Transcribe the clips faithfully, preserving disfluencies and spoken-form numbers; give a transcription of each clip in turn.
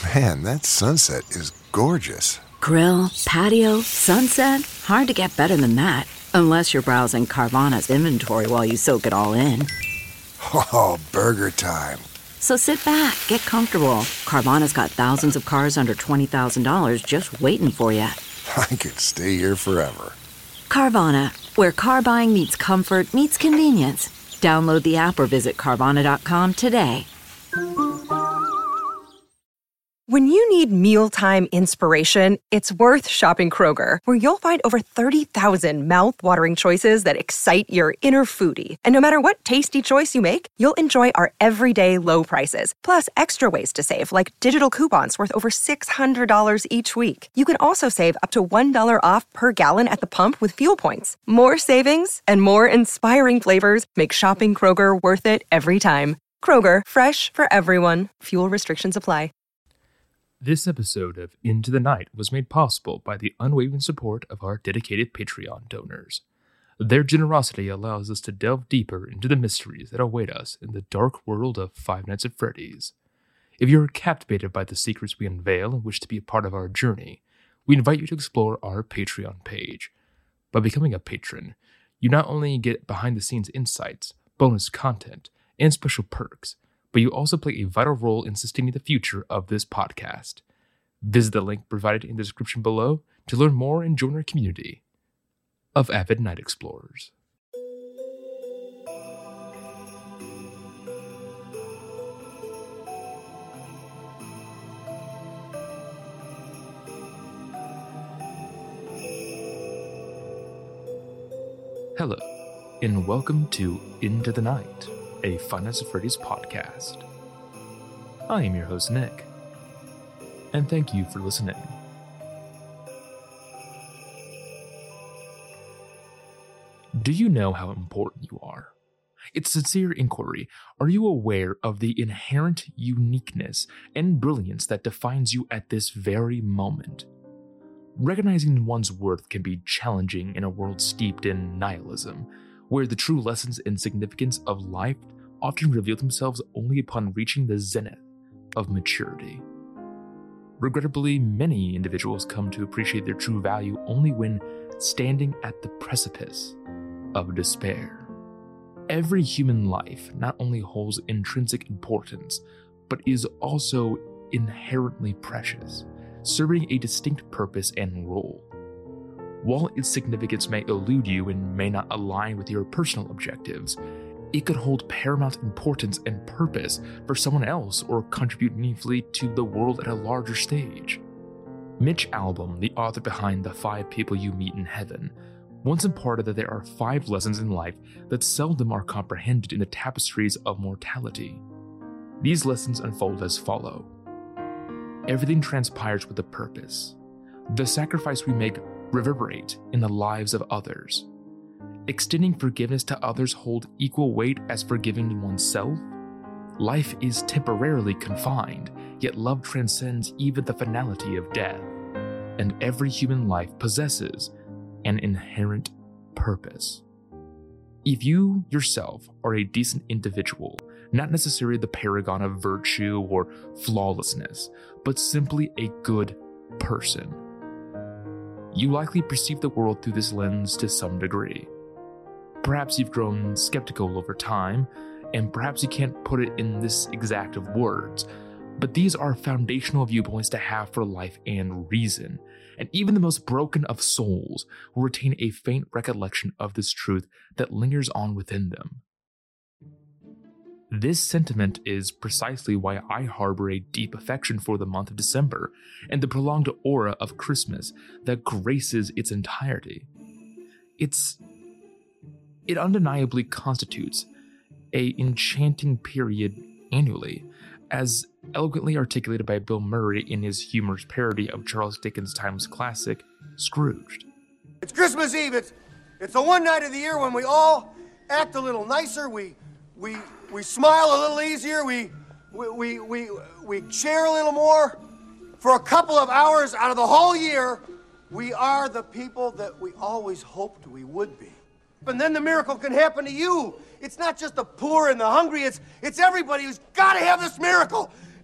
Man, that sunset is gorgeous. Grill, patio, sunset. Hard to get better than that. Unless you're browsing Carvana's inventory while you soak it all in. Oh, burger time. So sit back, get comfortable. Carvana's got thousands of cars under twenty thousand dollars just waiting for you. I could stay here forever. Carvana, where car buying meets comfort meets convenience. Download the app or visit Carvana dot com today. When you need mealtime inspiration, it's worth shopping Kroger, where you'll find over thirty thousand mouth-watering choices that excite your inner foodie. And no matter what tasty choice you make, you'll enjoy our everyday low prices, plus extra ways to save, like digital coupons worth over six hundred dollars each week. You can also save up to one dollar off per gallon at the pump with fuel points. More savings and more inspiring flavors make shopping Kroger worth it every time. Kroger, fresh for everyone. Fuel restrictions apply. This episode of Into the Night was made possible by the unwavering support of our dedicated Patreon donors. Their generosity allows us to delve deeper into the mysteries that await us in the dark world of Five Nights at Freddy's. If you are captivated by the secrets we unveil and wish to be a part of our journey, we invite you to explore our Patreon page. By becoming a patron, you not only get behind-the-scenes insights, bonus content, and special perks, but you also play a vital role in sustaining the future of this podcast. Visit the link provided in the description below to learn more and join our community of avid night explorers. Hello, and welcome to Into the Night, a Five Nights at Freddy's podcast. I am your host, Nick, and thank you for listening. Do you know how important you are? It's a sincere inquiry. Are you aware of the inherent uniqueness and brilliance that defines you at this very moment? Recognizing one's worth can be challenging in a world steeped in nihilism, where the true lessons and significance of life often reveal themselves only upon reaching the zenith of maturity. Regrettably, many individuals come to appreciate their true value only when standing at the precipice of despair. Every human life not only holds intrinsic importance, but is also inherently precious, serving a distinct purpose and role. While its significance may elude you and may not align with your personal objectives, it could hold paramount importance and purpose for someone else or contribute meaningfully to the world at a larger stage. Mitch Albom, the author behind The Five People You Meet in Heaven, once imparted that there are five lessons in life that seldom are comprehended in the tapestries of mortality. These lessons unfold as follow. Everything transpires with a purpose. The sacrifice we make reverberate in the lives of others. Extending forgiveness to others hold equal weight as forgiving oneself. Life is temporarily confined, yet love transcends even the finality of death. And every human life possesses an inherent purpose. If you yourself are a decent individual, not necessarily the paragon of virtue or flawlessness, but simply a good person, you likely perceive the world through this lens to some degree. Perhaps you've grown skeptical over time, and perhaps you can't put it in this exact of words, but these are foundational viewpoints to have for life and reason, and even the most broken of souls will retain a faint recollection of this truth that lingers on within them. This sentiment is precisely why I harbor a deep affection for the month of December and the prolonged aura of Christmas that graces its entirety. It's, it undeniably constitutes a enchanting period annually, as eloquently articulated by Bill Murray in his humorous parody of Charles Dickens' timeless classic, Scrooged. It's Christmas Eve. It's, it's the one night of the year when we all act a little nicer. We, we, we smile a little easier. We, we, we, we, we share a little more. For a couple of hours out of the whole year, we are the people that we always hoped we would be. And then the miracle can happen to you. It's not just the poor and the hungry. It's, it's everybody who's got to have this miracle.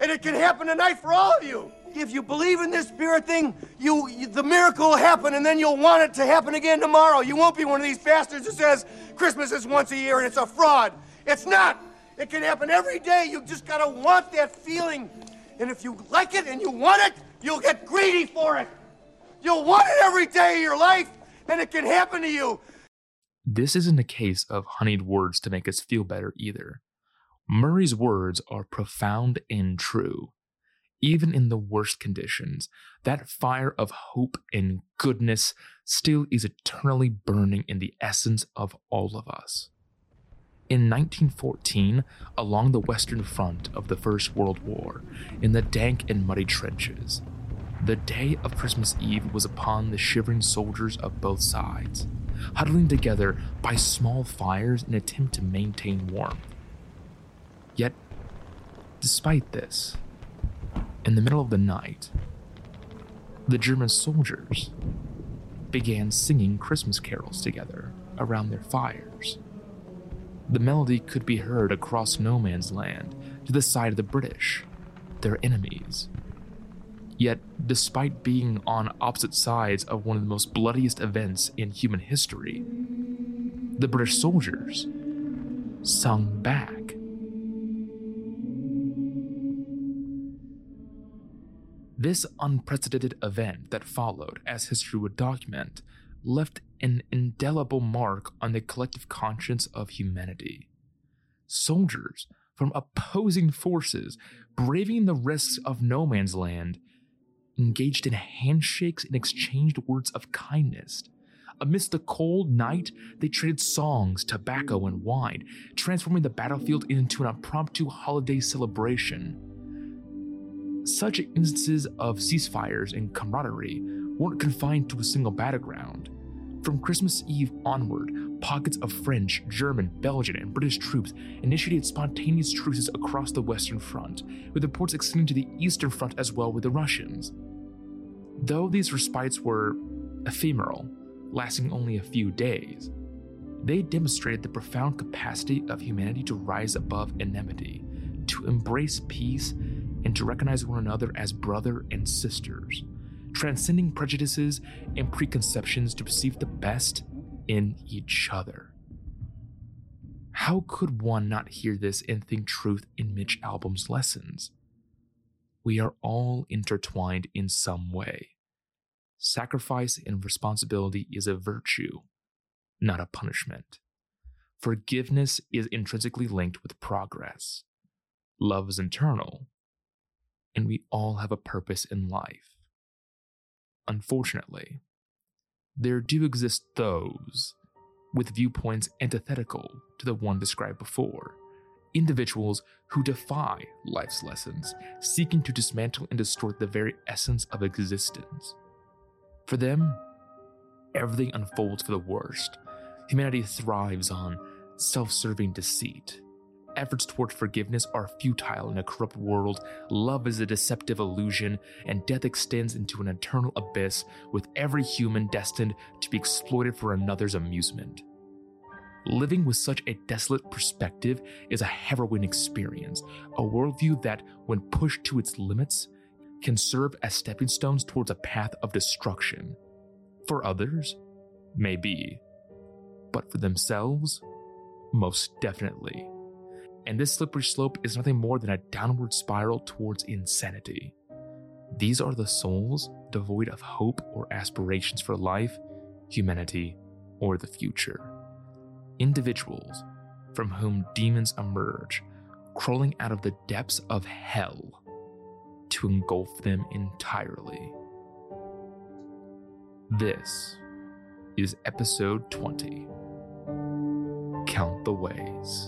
And it can happen tonight for all of you. If you believe in this spirit thing, you, you the miracle will happen, and then you'll want it to happen again tomorrow. You won't be one of these bastards who says Christmas is once a year and it's a fraud. It's not. It can happen every day. You just gotta want that feeling. And if you like it and you want it, you'll get greedy for it. You'll want it every day of your life, and it can happen to you. This isn't a case of honeyed words to make us feel better either. Murray's words are profound and true. Even in the worst conditions, that fire of hope and goodness still is eternally burning in the essence of all of us. In nineteen fourteen, along the Western Front of the First World War, in the dank and muddy trenches, the day of Christmas Eve was upon the shivering soldiers of both sides, huddling together by small fires in an attempt to maintain warmth. Yet, despite this, in the middle of the night, the German soldiers began singing Christmas carols together around their fires. The melody could be heard across no man's land to the side of the British, their enemies. Yet, despite being on opposite sides of one of the most bloodiest events in human history, the British soldiers sung back. This unprecedented event that followed, as history would document, left an indelible mark on the collective conscience of humanity. Soldiers from opposing forces, braving the risks of no man's land, engaged in handshakes and exchanged words of kindness. Amidst the cold night, they traded songs, tobacco, and wine, transforming the battlefield into an impromptu holiday celebration. Such instances of ceasefires and camaraderie weren't confined to a single battleground. From Christmas Eve onward, pockets of French, German, Belgian, and British troops initiated spontaneous truces across the Western Front, with reports extending to the Eastern Front as well with the Russians. Though these respites were ephemeral, lasting only a few days, they demonstrated the profound capacity of humanity to rise above enmity, to embrace peace, and to recognize one another as brother and sisters, transcending prejudices and preconceptions to perceive the best in each other. How could one not hear this and think truth in Mitch Albom's lessons? We are all intertwined in some way. Sacrifice and responsibility is a virtue, not a punishment. Forgiveness is intrinsically linked with progress. Love is internal, and we all have a purpose in life. Unfortunately, there do exist those with viewpoints antithetical to the one described before, individuals who defy life's lessons, seeking to dismantle and distort the very essence of existence. For them, everything unfolds for the worst. Humanity thrives on self-serving deceit. Efforts toward forgiveness are futile in a corrupt world, love is a deceptive illusion, and death extends into an eternal abyss, with every human destined to be exploited for another's amusement. Living with such a desolate perspective is a harrowing experience, a worldview that, when pushed to its limits, can serve as stepping stones towards a path of destruction. For others, maybe, but for themselves, most definitely. And this slippery slope is nothing more than a downward spiral towards insanity. These are the souls devoid of hope or aspirations for life, humanity, or the future. Individuals from whom demons emerge, crawling out of the depths of hell to engulf them entirely. This is episode twenty. Count the Ways.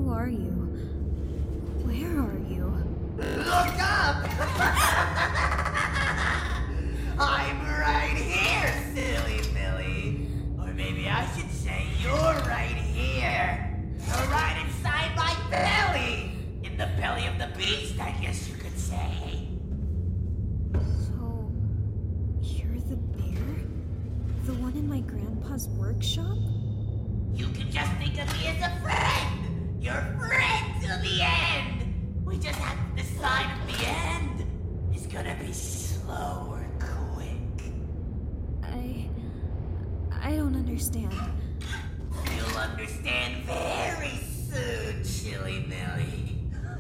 Who are you? Where are you? Look up! I'm right here, silly Millie. Or maybe I should say you're right here. You're right inside my belly. In the belly of the beast, I guess you could say. So, you're the bear? The one in my grandpa's workshop? You can just think of me as a friend. Your friend till the end. We just have to decide if the end is gonna be slow or quick. I... I don't understand. You'll understand very soon, Chili Millie.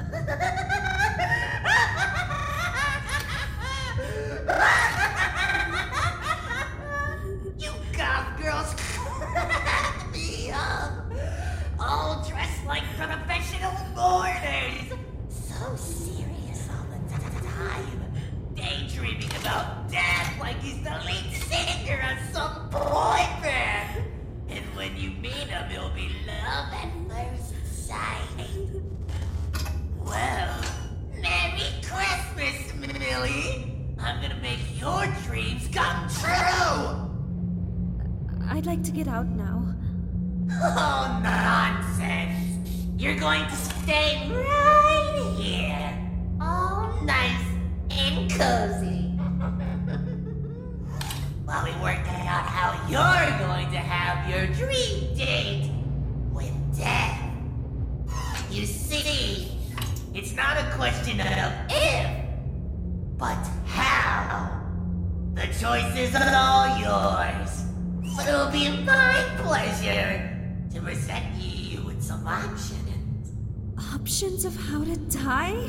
You goth girls crack me up. All dressed like professional mourners. So serious all the time. Daydreaming about death like he's the lead singer of some boy band. And when you meet him, it'll be love at first sight. Well, Merry Christmas, Millie. I'm gonna make your dreams come true. I'd like to get out now. Oh, nonsense. You're going to stay right here. All nice and cozy. While we work out how you're going to have your dream date with death. You see, it's not a question of if, but how. The choice is all yours. But it'll be my pleasure to present you with some options. Options of how to die?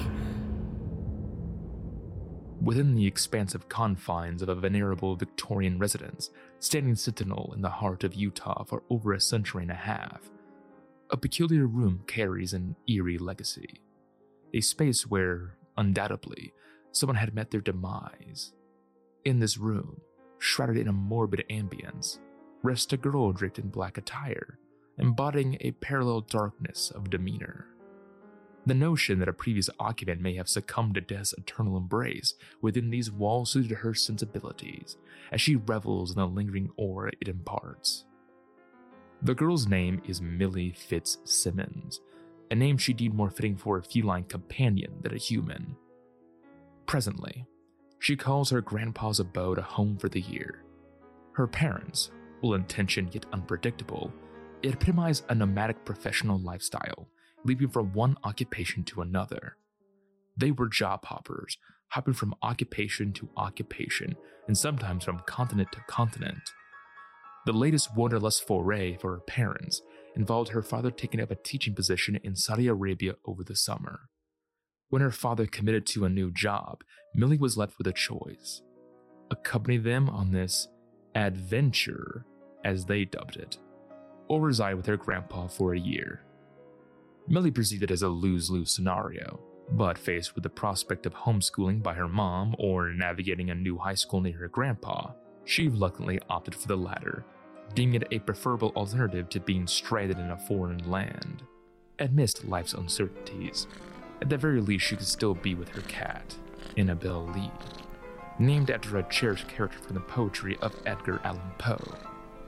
Within the expansive confines of a venerable Victorian residence, standing sentinel in the heart of Utah for over a century and a half, a peculiar room carries an eerie legacy. A space where, undoubtedly, someone had met their demise. In this room, shrouded in a morbid ambience, rests a girl draped in black attire, embodying a parallel darkness of demeanor. The notion that a previous occupant may have succumbed to death's eternal embrace within these walls suited her sensibilities, as she revels in the lingering aura it imparts. The girl's name is Millie Fitzsimmons, a name she deemed more fitting for a feline companion than a human. Presently, she calls her grandpa's abode a home for the year. Her parents, well-intentioned yet unpredictable, epitomize a nomadic professional lifestyle, leaping from one occupation to another. They were job hoppers, hopping from occupation to occupation, and sometimes from continent to continent. The latest wanderlust foray for her parents involved her father taking up a teaching position in Saudi Arabia over the summer. When her father committed to a new job, Millie was left with a choice: accompany them on this adventure, as they dubbed it, or reside with her grandpa for a year. Millie perceived it as a lose-lose scenario, but faced with the prospect of homeschooling by her mom or navigating a new high school near her grandpa, she reluctantly opted for the latter, deeming it a preferable alternative to being stranded in a foreign land. Amidst life's uncertainties, at the very least she could still be with her cat, Annabelle Lee, named after a cherished character from the poetry of Edgar Allan Poe.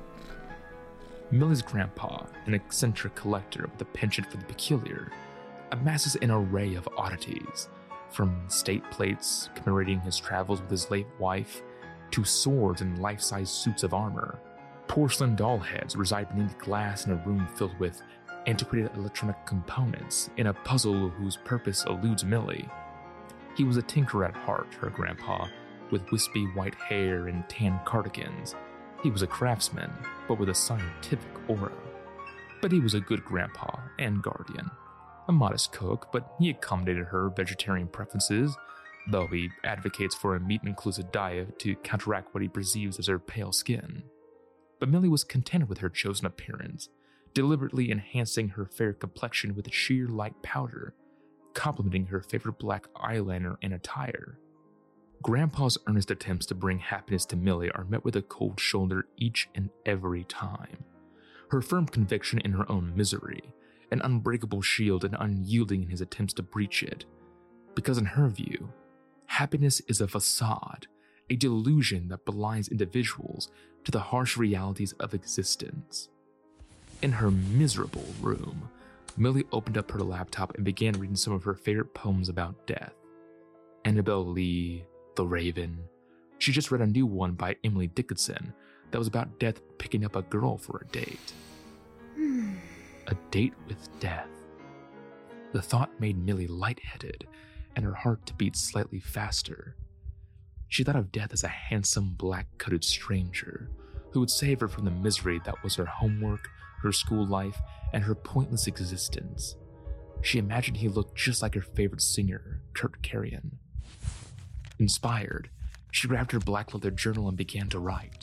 Millie's grandpa, an eccentric collector with a penchant for the peculiar, amasses an array of oddities, from state plates commemorating his travels with his late wife, to swords and life-size suits of armor. Porcelain doll heads reside beneath glass in a room filled with antiquated electronic components in a puzzle whose purpose eludes Millie. He was a tinker at heart, her grandpa, with wispy white hair and tan cardigans. He was a craftsman, but with a scientific aura. But he was a good grandpa and guardian. A modest cook, but he accommodated her vegetarian preferences, though he advocates for a meat-inclusive diet to counteract what he perceives as her pale skin. But Millie was contented with her chosen appearance, deliberately enhancing her fair complexion with sheer light powder, complementing her favorite black eyeliner and attire. Grandpa's earnest attempts to bring happiness to Millie are met with a cold shoulder each and every time. Her firm conviction in her own misery, an unbreakable shield and unyielding in his attempts to breach it. Because in her view, happiness is a facade, a delusion that blinds individuals to the harsh realities of existence. In her miserable room, Millie opened up her laptop and began reading some of her favorite poems about death. Annabel Lee, The Raven. She just read a new one by Emily Dickinson that was about death picking up a girl for a date. A date with death. The thought made Millie lightheaded and her heart to beat slightly faster. She thought of death as a handsome black-coated stranger who would save her from the misery that was her homework, her school life, and her pointless existence. She imagined he looked just like her favorite singer, Kurt Carrion. Inspired, she grabbed her black leather journal and began to write.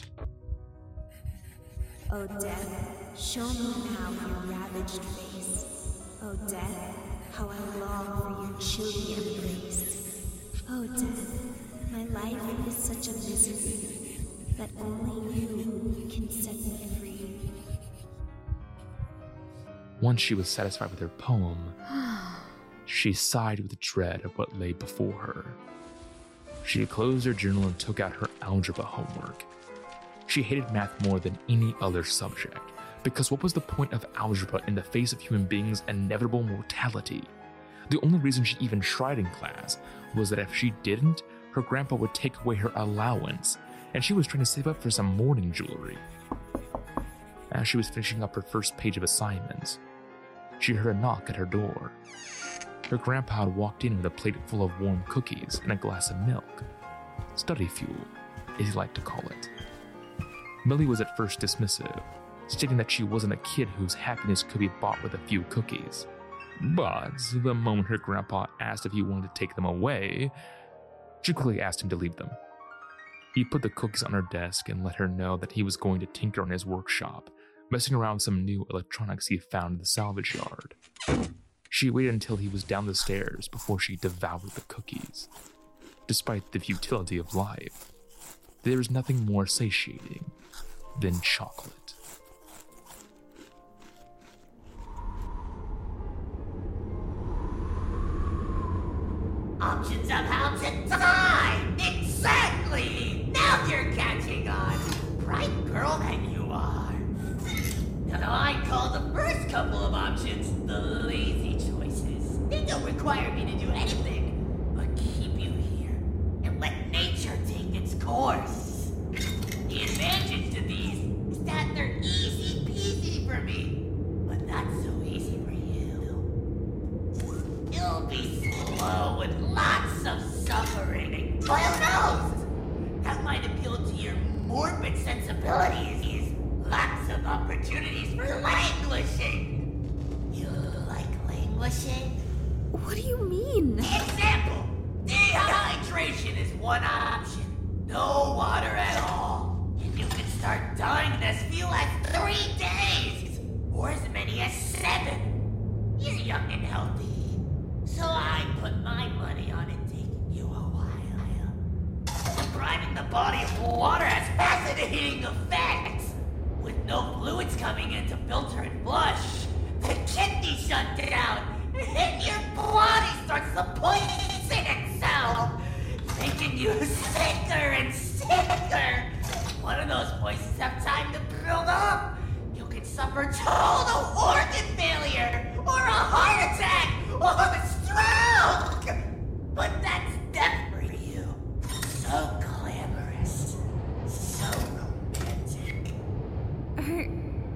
O death, show me now your ravaged face. O death, how I long for your chilly embrace. O death, my life is such a misery that only you can set me free. Once she was satisfied with her poem, she sighed with dread of what lay before her. She closed her journal and took out her algebra homework. She hated math more than any other subject, because what was the point of algebra in the face of human beings' inevitable mortality? The only reason she even tried in class was that if she didn't, her grandpa would take away her allowance, and she was trying to save up for some mourning jewelry. As she was finishing up her first page of assignments, she heard a knock at her door. Her grandpa had walked in with a plate full of warm cookies and a glass of milk. Study fuel, as he liked to call it. Millie was at first dismissive, stating that she wasn't a kid whose happiness could be bought with a few cookies. But the moment her grandpa asked if he wanted to take them away, she quickly asked him to leave them. He put the cookies on her desk and let her know that he was going to tinker in his workshop, messing around with some new electronics he found in the salvage yard. She waited until he was down the stairs before she devoured the cookies. Despite the futility of life, there is nothing more satiating than chocolate. Options of how to die! Exactly! Now you're catching on! Bright girl that you are! Now I call the first couple of options the lazy choices. They don't require me to do anything but keep you here and let nature take its course. The advantage to these is that they're easy peasy for me, but not so easy for you. It'll be slow with lots of suffering. Who knows? That might appeal to your morbid sensibilities. Lots of opportunities for languishing. You like languishing? What do you mean? Example. Dehydration is one option. No water at all. And you can start dying in as few as three days. Or as many as seven. You're young and healthy. So I put my money on it taking you a while. Depriving the body of water has fascinating effects. With no fluids coming in to filter and flush, the kidneys shut down, and your body starts to poison itself, making you sicker and sicker. One of those poisons have time to build up. You can suffer total organ failure, or a heart attack, or a stroke. But that's death for you. So glamorous, so romantic. Are...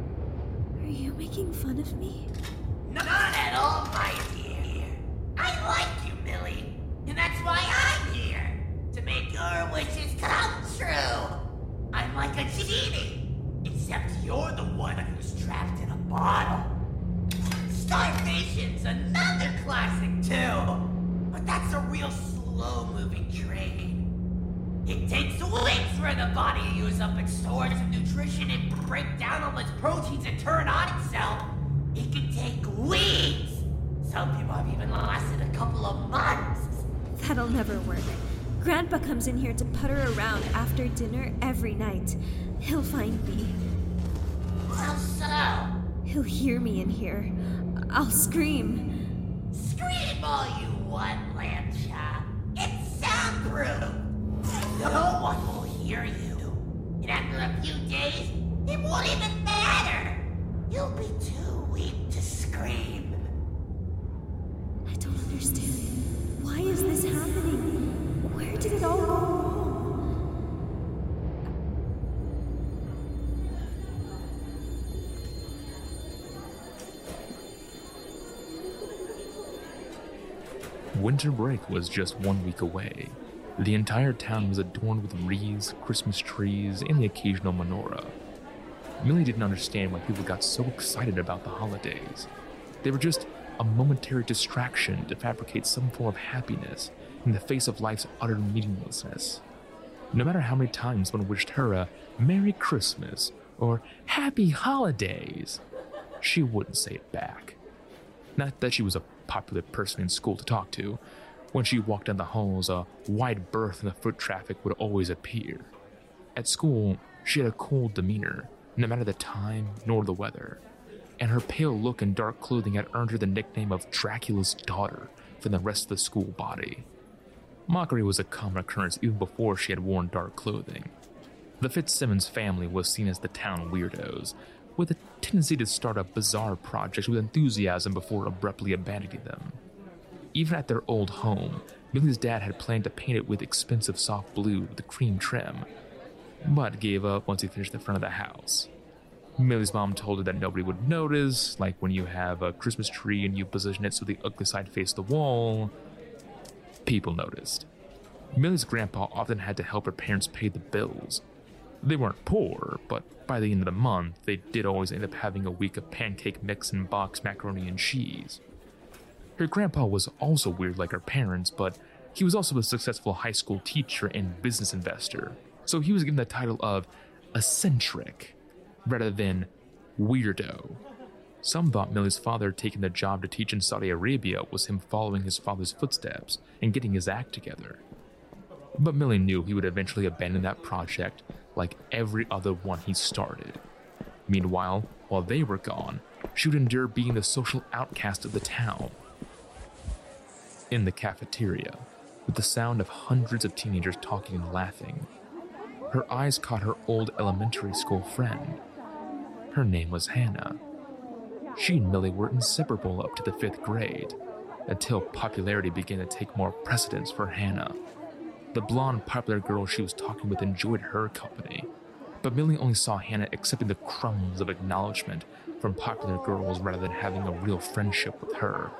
Are you making fun of me? Not at all, my dear. I like you, Millie. And that's why I'm here. To make your wishes come true. I'm like a genie. Except you're the one who's trapped in a bottle. Starvation's another classic, too. But that's a real slow-moving train. It takes weeks for the body to use up its stores of nutrition and break down all its proteins and turn on itself. It can take weeks. Some people have even lasted a couple of months. That'll never work. Grandpa comes in here to putter around after dinner every night. He'll find me. How so? He'll hear me in here. I'll scream. Scream all you want, Lamb-chop. It's soundproof. No one will hear you. And after a few days, it won't even matter. You'll be too weak to scream. I don't understand. Why is this happening? Where did it all go wrong? Winter break was just one week away. The entire town was adorned with wreaths, Christmas trees, and the occasional menorah. Millie didn't understand why people got so excited about the holidays. They were just a momentary distraction to fabricate some form of happiness in the face of life's utter meaninglessness. No matter how many times one wished her a Merry Christmas or Happy Holidays, she wouldn't say it back. Not that she was a popular person in school to talk to. When she walked down the halls, a wide berth in the foot traffic would always appear. At school, she had a cold demeanor, no matter the time nor the weather, and her pale look and dark clothing had earned her the nickname of Dracula's daughter from the rest of the school body. Mockery was a common occurrence even before she had worn dark clothing. The Fitzsimmons family was seen as the town weirdos, with a tendency to start up bizarre projects with enthusiasm before abruptly abandoning them. Even at their old home, Millie's dad had planned to paint it with expensive soft blue with a cream trim, but gave up once he finished the front of the house. Millie's mom told her that nobody would notice, like when you have a Christmas tree and you position it so the ugly side faced the wall. People noticed. Millie's grandpa often had to help her parents pay the bills. They weren't poor, but by the end of the month, they did always end up having a week of pancake mix and boxed macaroni and cheese. Her grandpa was also weird like her parents, but he was also a successful high school teacher and business investor, so he was given the title of eccentric rather than weirdo. Some thought Millie's father taking the job to teach in Saudi Arabia was him following his father's footsteps and getting his act together. But Millie knew he would eventually abandon that project like every other one he started. Meanwhile, while they were gone, she would endure being the social outcast of the town. In the cafeteria, with the sound of hundreds of teenagers talking and laughing, her eyes caught her old elementary school friend. Her name was Hannah. She and Millie were inseparable up to the fifth grade, until popularity began to take more precedence for Hannah. The blonde, popular girl she was talking with enjoyed her company, but Millie only saw Hannah accepting the crumbs of acknowledgement from popular girls rather than having a real friendship with her.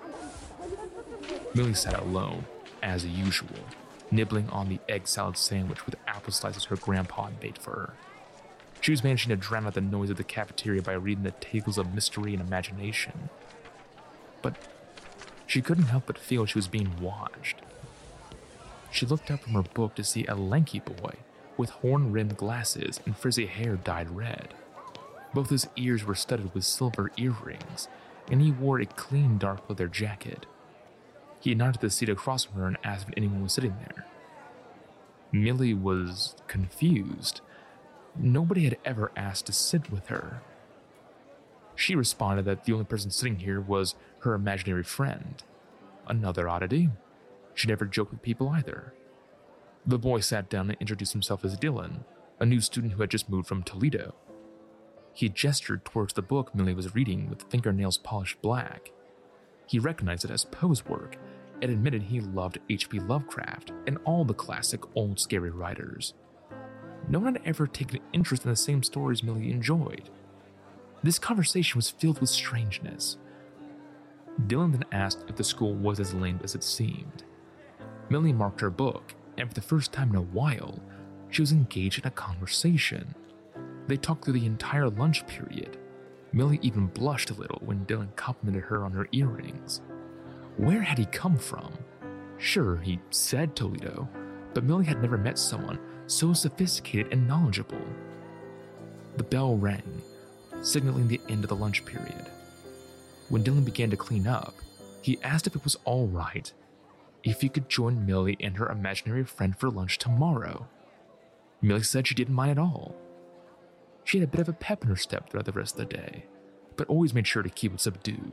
Millie sat alone, as usual, nibbling on the egg salad sandwich with apple slices her grandpa had made for her. She was managing to drown out the noise of the cafeteria by reading the tales of mystery and imagination. But she couldn't help but feel she was being watched. She looked up from her book to see a lanky boy with horn-rimmed glasses and frizzy hair dyed red. Both his ears were studded with silver earrings, and he wore a clean dark leather jacket. He nodded to the seat across from her and asked if anyone was sitting there. Millie was confused. Nobody had ever asked to sit with her. She responded that the only person sitting here was her imaginary friend. Another oddity. She never joked with people either. The boy sat down and introduced himself as Dylan, a new student who had just moved from Toledo. He gestured towards the book Millie was reading with fingernails polished black. He recognized it as Poe's work and admitted he loved H P Lovecraft and all the classic old scary writers. No one had ever taken interest in the same stories Millie enjoyed. This conversation was filled with strangeness. Dylan then asked if the school was as lame as it seemed. Millie marked her book, and for the first time in a while, she was engaged in a conversation. They talked through the entire lunch period. Millie even blushed a little when Dylan complimented her on her earrings. Where had he come from? Sure, he said Toledo, but Millie had never met someone so sophisticated and knowledgeable. The bell rang, signaling the end of the lunch period. When Dylan began to clean up, he asked if it was all right if he could join Millie and her imaginary friend for lunch tomorrow. Millie said she didn't mind at all. She had a bit of a pep in her step throughout the rest of the day, but always made sure to keep it subdued,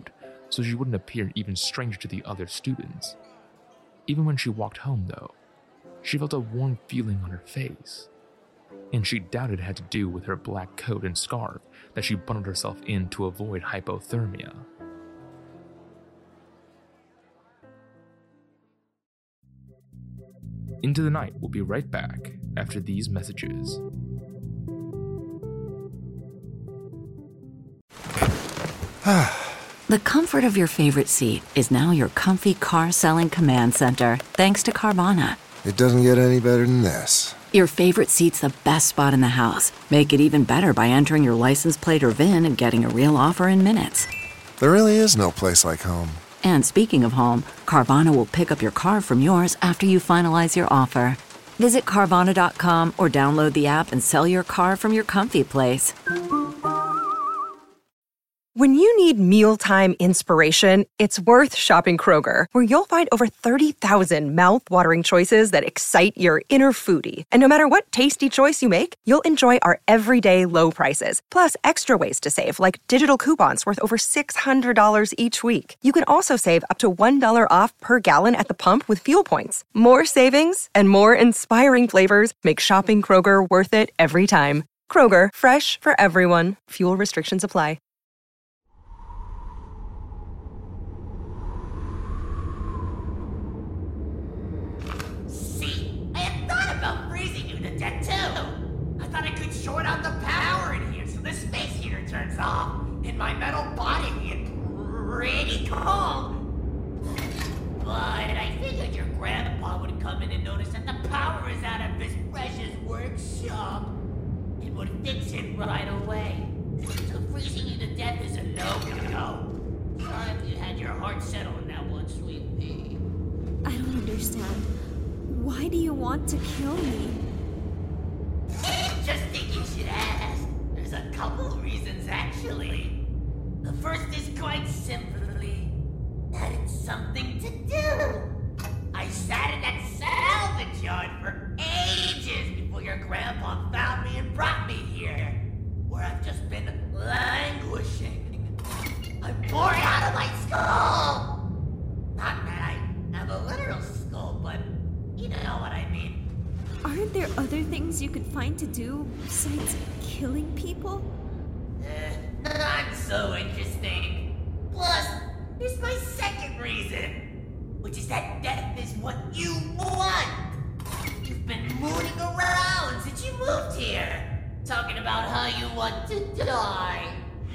so she wouldn't appear even stranger to the other students. Even when she walked home, though, she felt a warm feeling on her face, and she doubted it had to do with her black coat and scarf that she bundled herself in to avoid hypothermia. Into the Night will be right back after these messages. The comfort of your favorite seat is now your comfy car selling command center, thanks to Carvana. It doesn't get any better than this. Your favorite seat's the best spot in the house. Make it even better by entering your license plate or V I N and getting a real offer in minutes. There really is no place like home. And speaking of home, Carvana will pick up your car from yours after you finalize your offer. Visit Carvana dot com or download the app and sell your car from your comfy place. When you need mealtime inspiration, it's worth shopping Kroger, where you'll find over thirty thousand mouth-watering choices that excite your inner foodie. And no matter what tasty choice you make, you'll enjoy our everyday low prices, plus extra ways to save, like digital coupons worth over six hundred dollars each week. You can also save up to one dollar off per gallon at the pump with fuel points. More savings and more inspiring flavors make shopping Kroger worth it every time. Kroger, fresh for everyone. Fuel restrictions apply. Short out the power in here so the space heater turns off and my metal body will get pretty cold. But I figured your grandpa would come in and notice that the power is out of his precious workshop and would fix it right away. So freezing you to death is a no-go. Sorry if you had your heart set on that one, sweet pea. I don't understand. Why do you want to kill me? Interesting you should ask. There's a couple of reasons, actually. The first is quite simply that it's something to do. I sat in that salvage yard for ages before your grandpa found me and brought me here, where I've just been languishing. I'm bored out of my skull. Not that I have a literal skull, but you know what I mean. Aren't there other things you could find to do besides killing people? Uh, not so interesting. Plus, there's my second reason, which is that death is what you want. You've been mooning around since you moved here, talking about how you want to die.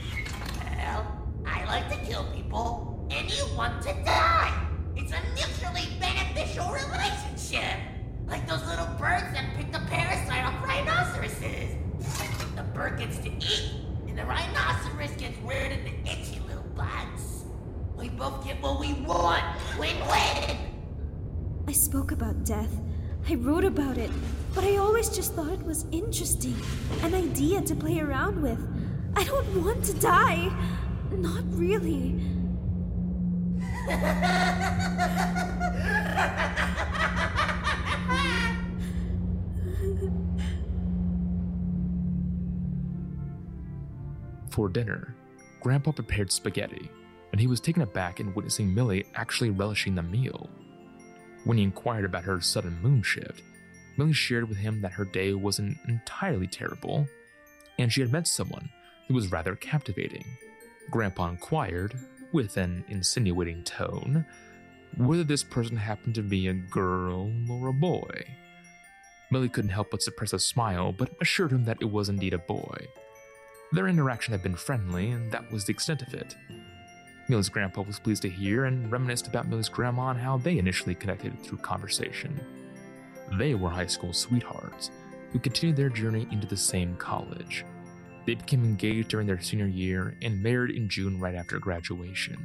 Well, I like to kill people, and you want to die. It's a mutually beneficial relationship. Like those little birds that pick the parasite off rhinoceroses. The bird gets to eat, and the rhinoceros gets weird in the itchy little butts. We both get what we want. Win-win! I spoke about death. I wrote about it, but I always just thought it was interesting. An idea to play around with. I don't want to die. Not really. For dinner, Grandpa prepared spaghetti, and he was taken aback in witnessing Millie actually relishing the meal. When he inquired about her sudden moon shift, Millie shared with him that her day wasn't entirely terrible, and she had met someone who was rather captivating. Grandpa inquired, with an insinuating tone, whether this person happened to be a girl or a boy. Millie couldn't help but suppress a smile, but assured him that it was indeed a boy. Their interaction had been friendly, and that was the extent of it. Millie's grandpa was pleased to hear and reminisced about Millie's grandma and how they initially connected through conversation. They were high school sweethearts who continued their journey into the same college. They became engaged during their senior year and married in June right after graduation.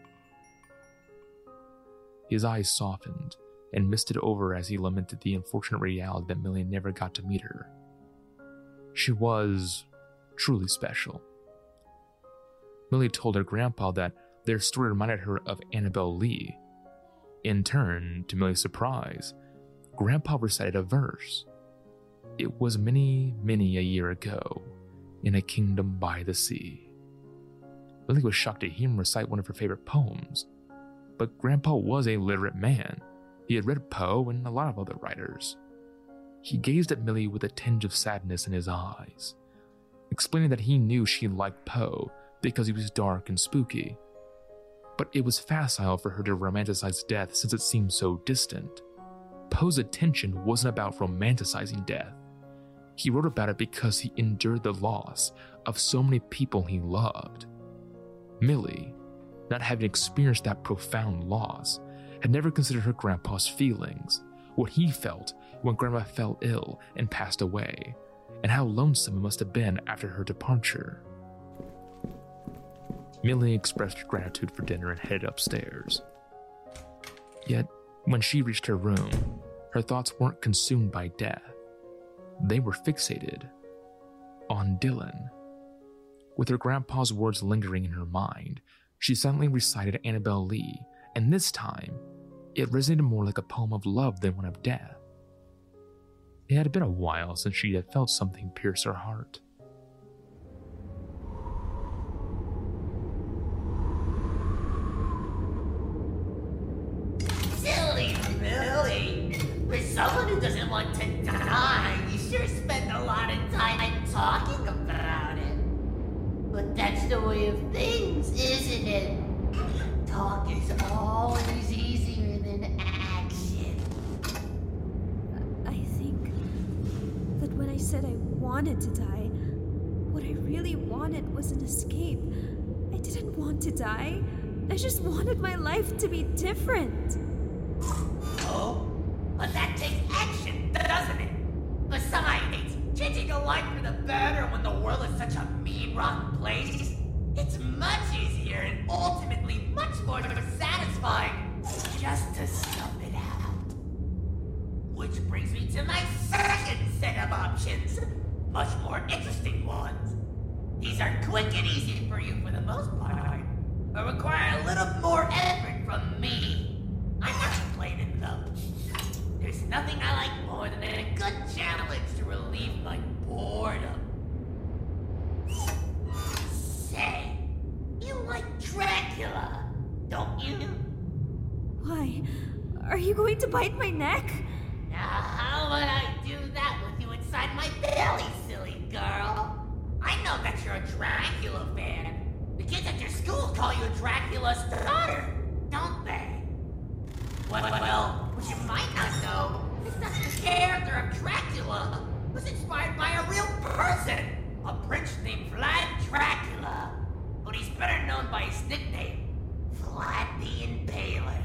His eyes softened and misted over as he lamented the unfortunate reality that Millie never got to meet her. She was truly special. Millie told her grandpa that their story reminded her of Annabelle Lee. In turn, to Millie's surprise, Grandpa recited a verse. It was many, many a year ago, in a kingdom by the sea. Millie was shocked to hear him recite one of her favorite poems. But Grandpa was a literate man. He had read Poe and a lot of other writers. He gazed at Millie with a tinge of sadness in his eyes, explaining that he knew she liked Poe because he was dark and spooky. But it was facile for her to romanticize death since it seemed so distant. Poe's attention wasn't about romanticizing death. He wrote about it because he endured the loss of so many people he loved. Millie, not having experienced that profound loss, had never considered her grandpa's feelings, what he felt when Grandma fell ill and passed away, and how lonesome it must have been after her departure. Millie expressed gratitude for dinner and headed upstairs. Yet, when she reached her room, her thoughts weren't consumed by death. They were fixated on Dylan. With her grandpa's words lingering in her mind, she suddenly recited Annabel Lee, and this time, it resonated more like a poem of love than one of death. It had been a while since she had felt something pierce her heart. Silly Millie! For someone who doesn't want to die, you sure spend a lot of time talking about it. But that's the way of things, isn't it? Talk is always easier than action. I think that when I said I wanted to die, what I really wanted was an escape. I didn't want to die. I just wanted my life to be different. Oh? But that takes action, doesn't it? Besides, changing a life for the better when the world is such a mean, rotten place, it's much easier and ultimately much more satisfying just to stop it out. Which brings me to my second set of options, much more interesting ones. These are quick and easy for you for the most part, but require a little more effort from me. I'm not complaining though. There's nothing I like more than a good challenge to relieve my boredom. Say, you like Dracula, don't you? Why? Are you going to bite my neck? Now how would I do that with you inside my belly, silly girl? I know that you're a Dracula fan. The kids at your school call you Dracula's daughter, don't they? Well, well, what you might not know is that the character of Dracula was inspired by a real person, a prince named Vlad Dracula, but he's better known by his nickname, Vlad the Impaler.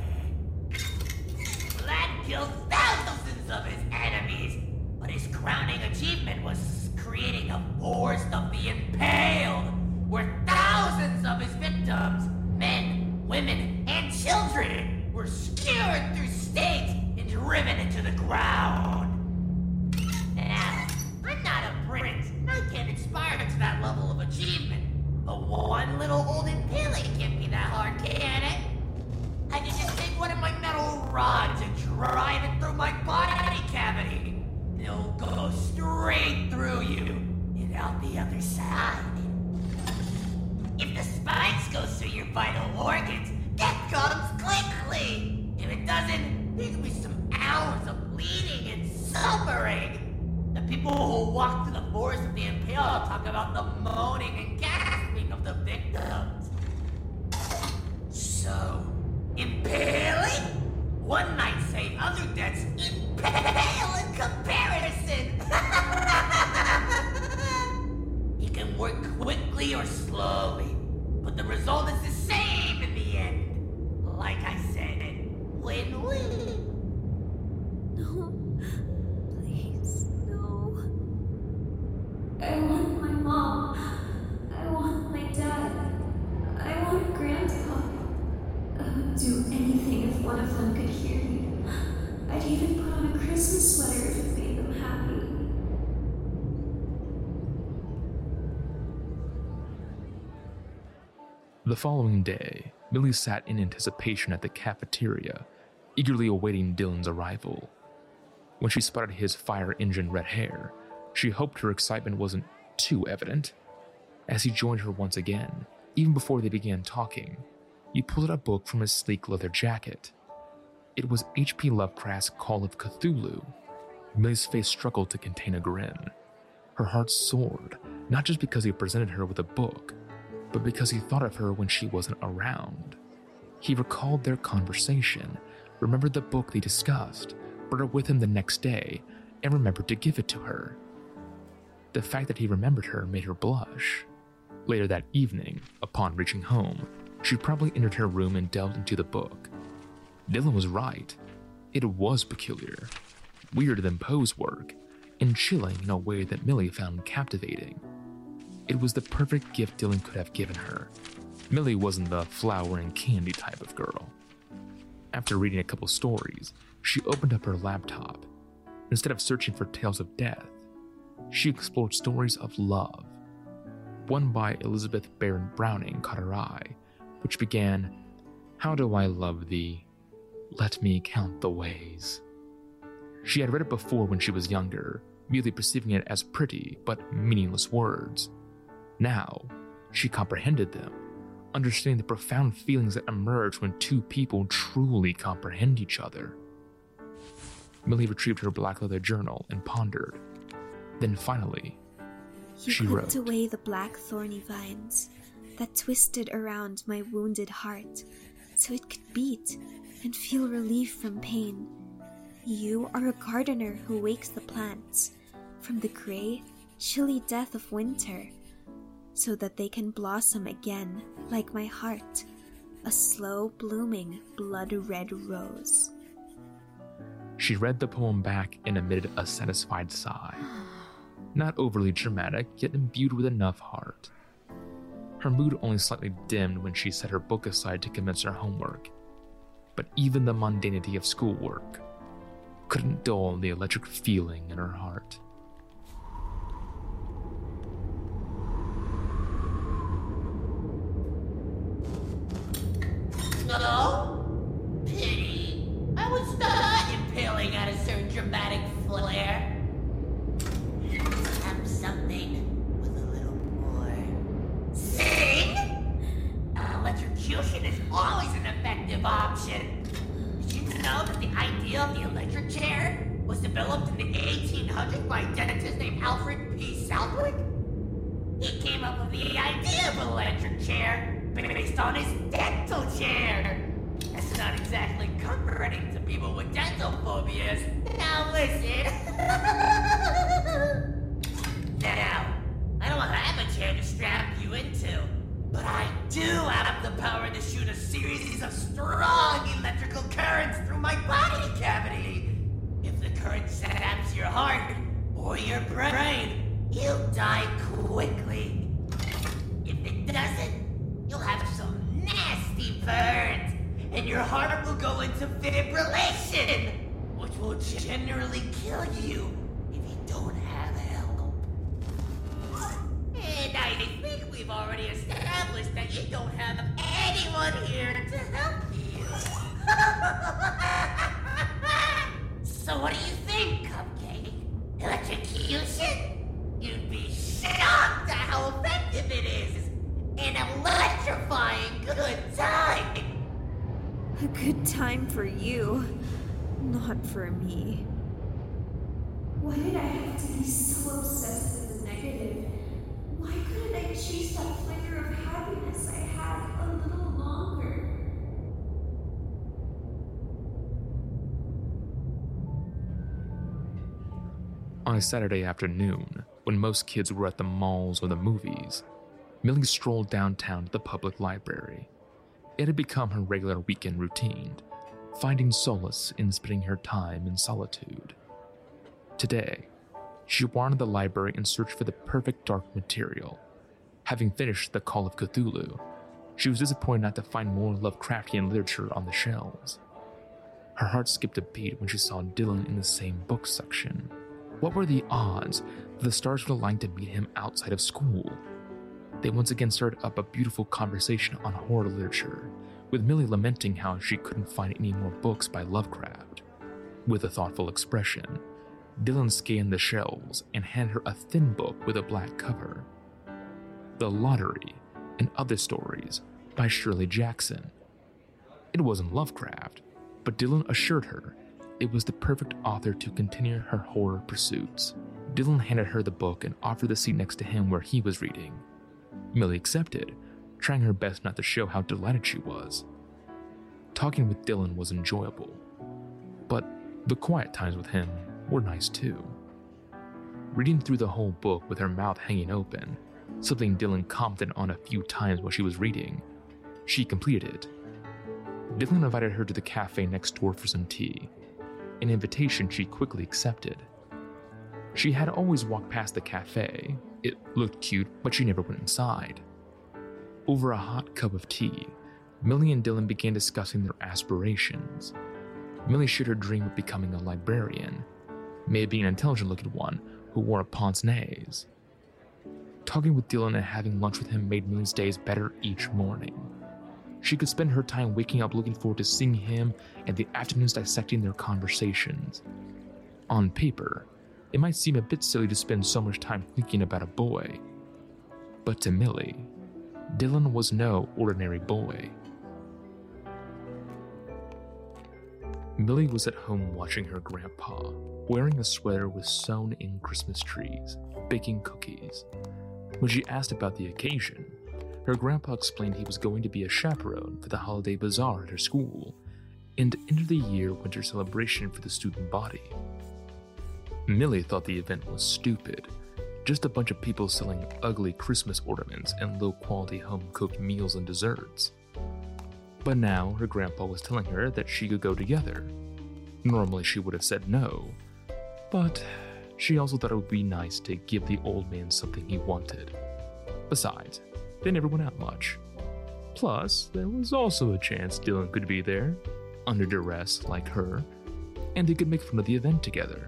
Vlad killed thousands of his enemies, but his crowning achievement was creating a forest of the impaled, where thousands of his victims, men, women, and children, were skewered through stakes and driven into the ground. Now, I'm not a prince, and I can't aspire to that level of achievement, but one little old impaling can't be that hard, can it? I can just take one of my metal rods and drive it through my body cavity. It'll go straight through you and out the other side. If the spikes go through your vital organs, death comes quickly. If it doesn't, there'll be some hours of bleeding and suffering. The people who walk through the forest of the impaled talk about the moaning and gasping of the victims. So, impaling? One might say other deaths impale in comparison. It can work quickly or slowly, but the result is the same in the end. Like I said, win-win. No. Please, no. I want my mom. I want my dad. I want Grandpa. I would do anything if one of them could hear me. I'd even put on a Christmas sweater if it made them happy. The following day, Millie sat in anticipation at the cafeteria, eagerly awaiting Dylan's arrival. When she spotted his fire engine red hair, she hoped her excitement wasn't too evident. As he joined her once again, Even before they began talking, he pulled out a book from his sleek leather jacket. It was H P Lovecraft's Call of Cthulhu. Millie's face struggled to contain a grin. Her heart soared, not just because he presented her with a book, but because he thought of her when she wasn't around. He recalled their conversation, remembered the book they discussed, brought it with him the next day, and remembered to give it to her. The fact that he remembered her made her blush. Later that evening, upon reaching home, she probably entered her room and delved into the book. Dylan was right. It was peculiar, weirder than Poe's work, and chilling in a way that Millie found captivating. It was the perfect gift Dylan could have given her. Millie wasn't the flower and candy type of girl. After reading a couple stories, she opened up her laptop. Instead of searching for tales of death, she explored stories of love. One by Elizabeth Barrett Browning caught her eye, which began, "How do I love thee? Let me count the ways." She had read it before when she was younger, merely perceiving it as pretty but meaningless words. Now, she comprehended them, understanding the profound feelings that emerge when two people truly comprehend each other. Millie retrieved her black leather journal and pondered. Then finally, you she clipped wrote, away the black thorny vines that twisted around my wounded heart so it could beat and feel relief from pain. You are a gardener who wakes the plants from the gray, chilly death of winter so that they can blossom again like my heart, a slow blooming blood-red rose. She read the poem back and emitted a satisfied sigh. Not overly dramatic, yet imbued with enough heart. Her mood only slightly dimmed when she set her book aside to commence her homework. But even the mundanity of schoolwork couldn't dull the electric feeling in her heart. No? Pity. I was not impaling at a certain dramatic flair. Have something with a little more. Sing? Electrocution is always an effective option. Did you know that the idea of the electric chair was developed in the eighteen hundreds by a dentist named Alfred P. Southwick? He came up with the idea of an electric chair based on his dental chair. That's not exactly comforting to people with dental phobias. Now listen. Now, I don't have a chair to strap you into, but I do have the power to shoot a series of strong electrical currents through my body cavity. If the current stabs your heart or your brain, you'll die quickly. If it doesn't, you'll have some nasty burns, and your heart will go into fibrillation, which will generally kill you if you don't have help. And I think we've already established that you don't have anyone here to help you. So what do you think, Cupcake? Electrocution? You'd be shocked at how effective it is. An electrifying good time. A good time for you, not for me. Why did I have to be so obsessed with the negative? Why couldn't I chase that flicker of happiness I had a little longer? On a Saturday afternoon, when most kids were at the malls or the movies, Millie strolled downtown to the public library. It had become her regular weekend routine, finding solace in spending her time in solitude. Today, she wandered the library in search for the perfect dark material. Having finished The Call of Cthulhu, she was disappointed not to find more Lovecraftian literature on the shelves. Her heart skipped a beat when she saw Dylan in the same book section. What were the odds that the stars would align to meet him outside of school? They once again started up a beautiful conversation on horror literature, with Millie lamenting how she couldn't find any more books by Lovecraft. With a thoughtful expression, Dylan scanned the shelves and handed her a thin book with a black cover. The Lottery and Other Stories by Shirley Jackson. It wasn't Lovecraft, but Dylan assured her it was the perfect author to continue her horror pursuits. Dylan handed her the book and offered the seat next to him where he was reading. Millie accepted, trying her best not to show how delighted she was. Talking with Dylan was enjoyable, but the quiet times with him were nice too. Reading through the whole book with her mouth hanging open, something Dylan commented on a few times while she was reading, she completed it. Dylan invited her to the cafe next door for some tea, an invitation she quickly accepted. She had always walked past the cafe. It looked cute, but she never went inside. Over a hot cup of tea, Millie and Dylan began discussing their aspirations. Millie shared her dream of becoming a librarian, maybe an intelligent-looking one who wore a pince-nez. Talking with Dylan and having lunch with him made Millie's days better each morning. She could spend her time waking up looking forward to seeing him and the afternoons dissecting their conversations. On paper, it might seem a bit silly to spend so much time thinking about a boy. But to Millie, Dylan was no ordinary boy. Millie was at home watching her grandpa, wearing a sweater with sewn-in Christmas trees, baking cookies. When she asked about the occasion, her grandpa explained he was going to be a chaperone for the holiday bazaar at her school and end-of-the-year winter celebration for the student body. Millie thought the event was stupid, just a bunch of people selling ugly Christmas ornaments and low-quality home-cooked meals and desserts. But now her grandpa was telling her that she could go together. Normally she would have said no, but she also thought it would be nice to give the old man something he wanted. Besides, they never went out much. Plus, there was also a chance Dylan could be there, under duress like her, and they could make fun of the event together.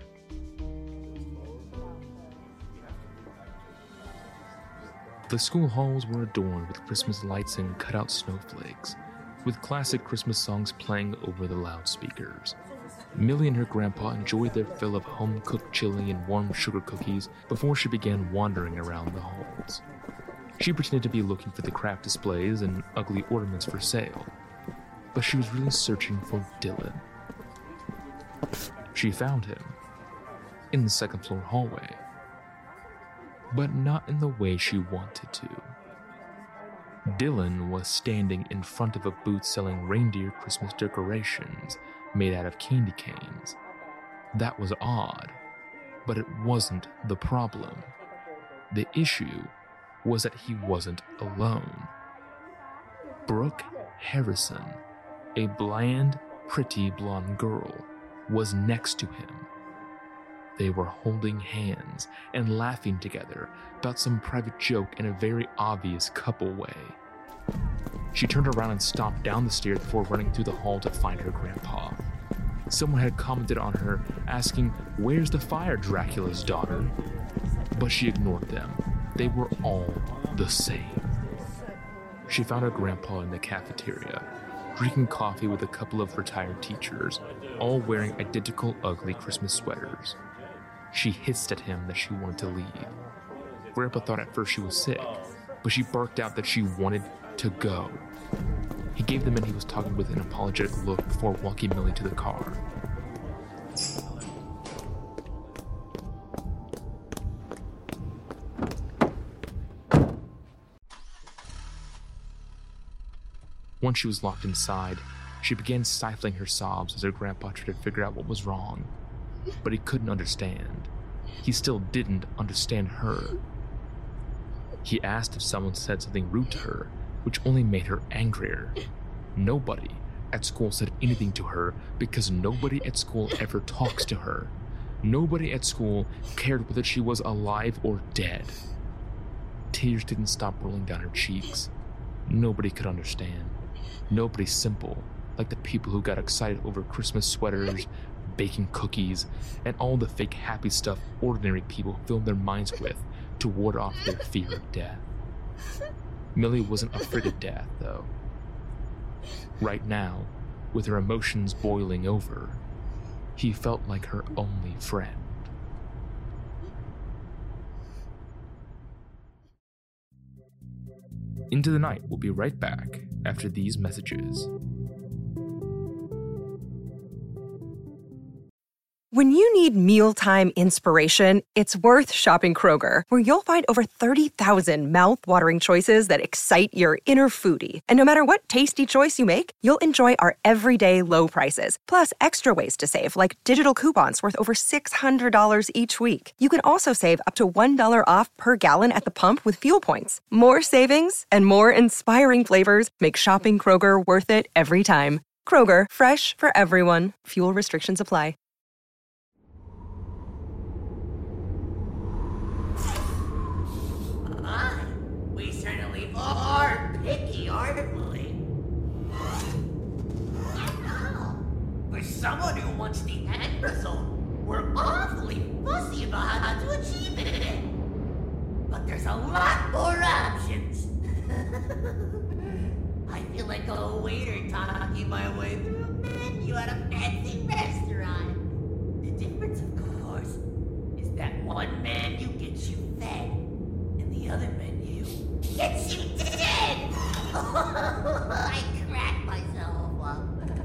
The school halls were adorned with Christmas lights and cut-out snowflakes, with classic Christmas songs playing over the loudspeakers. Millie and her grandpa enjoyed their fill of home-cooked chili and warm sugar cookies before she began wandering around the halls. She pretended to be looking for the craft displays and ugly ornaments for sale, but she was really searching for Dylan. She found him in the second floor hallway, but not in the way she wanted to. Dylan was standing in front of a booth selling reindeer Christmas decorations made out of candy canes. That was odd, but it wasn't the problem. The issue was that he wasn't alone. Brooke Harrison, a bland, pretty blonde girl, was next to him. They were holding hands and laughing together about some private joke in a very obvious couple way. She turned around and stomped down the stairs before running through the hall to find her grandpa. Someone had commented on her, asking, "Where's the fire, Dracula's daughter?" But she ignored them. They were all the same. She found her grandpa in the cafeteria, drinking coffee with a couple of retired teachers, all wearing identical ugly Christmas sweaters. She hissed at him that she wanted to leave. Grandpa thought at first she was sick, but she barked out that she wanted to go. He gave the men he was talking with an apologetic look before walking Millie to the car. Once she was locked inside, she began stifling her sobs as her grandpa tried to figure out what was wrong. But he couldn't understand. He still didn't understand her. He asked if someone said something rude to her, which only made her angrier. Nobody at school said anything to her because nobody at school ever talks to her. Nobody at school cared whether she was alive or dead. Tears didn't stop rolling down her cheeks. Nobody could understand. Nobody simple, like the people who got excited over Christmas sweaters, baking cookies, and all the fake happy stuff ordinary people filled their minds with to ward off their fear of death. Millie wasn't afraid of death, though. Right now, with her emotions boiling over, he felt like her only friend. Into the Night will be right back after these messages. When you need mealtime inspiration, it's worth shopping Kroger, where you'll find over thirty thousand mouth-watering choices that excite your inner foodie. And no matter what tasty choice you make, you'll enjoy our everyday low prices, plus extra ways to save, like digital coupons worth over six hundred dollars each week. You can also save up to one dollar off per gallon at the pump with fuel points. More savings and more inspiring flavors make shopping Kroger worth it every time. Kroger, fresh for everyone. Fuel restrictions apply. We certainly are picky, aren't we? Now, for someone who wants the end result, we're awfully fussy about how to achieve it. But there's a lot more options. I feel like a waiter talking my way through a menu at a fancy restaurant. The difference, of course, is that one menu gets you fed, and the other menu gets you dead! I cracked myself up.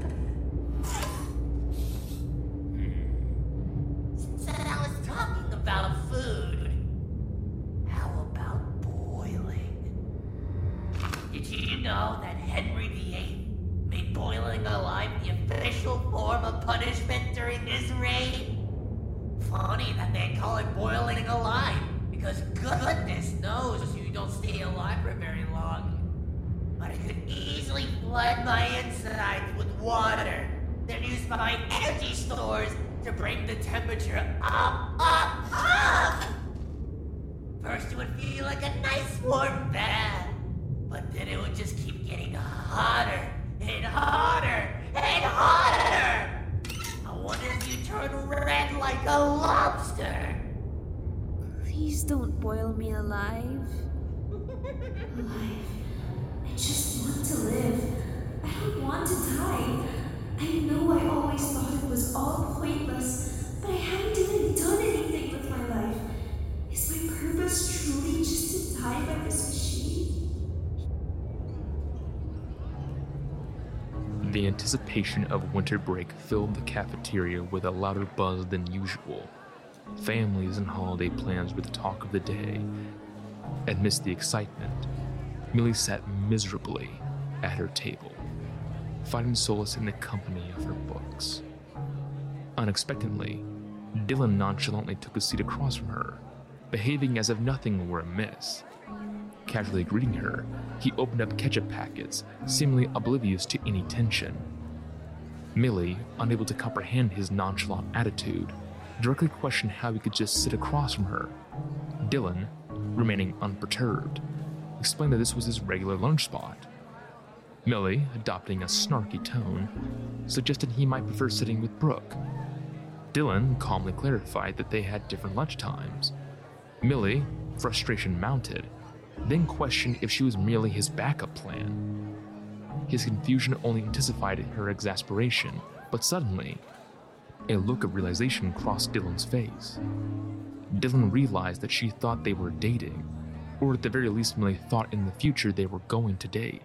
Since I was talking about food, how about boiling? Did you know that Henry the Eighth made boiling alive the official form of punishment during his reign? Funny that they call it boiling alive, because goodness knows you don't stay alive for very long. But I could easily flood my insides with water, then use my energy stores to bring the temperature up, up, up! First it would feel like a nice warm bath, but then it would just keep getting hotter and hotter and hotter! I wonder if you turn red like a lobster. Please don't boil me alive. Alive. I just want to live. I don't want to die. I know I always thought it was all pointless, but I haven't even done anything with my life. Is my purpose truly just to die by this machine? The anticipation of winter break filled the cafeteria with a louder buzz than usual. Families and holiday plans were the talk of the day. Amidst the excitement, Millie sat miserably at her table, finding solace in the company of her books. Unexpectedly, Dylan nonchalantly took a seat across from her, behaving as if nothing were amiss. Casually greeting her, he opened up ketchup packets, seemingly oblivious to any tension. Millie, unable to comprehend his nonchalant attitude, directly questioned how he could just sit across from her. Dylan, remaining unperturbed, explained that this was his regular lunch spot. Millie, adopting a snarky tone, suggested he might prefer sitting with Brooke. Dylan calmly clarified that they had different lunch times. Millie, frustration mounted, then questioned if she was merely his backup plan. His confusion only intensified her exasperation, but suddenly, a look of realization crossed Dylan's face. Dylan realized that she thought they were dating, or at the very least Millie thought in the future they were going to date.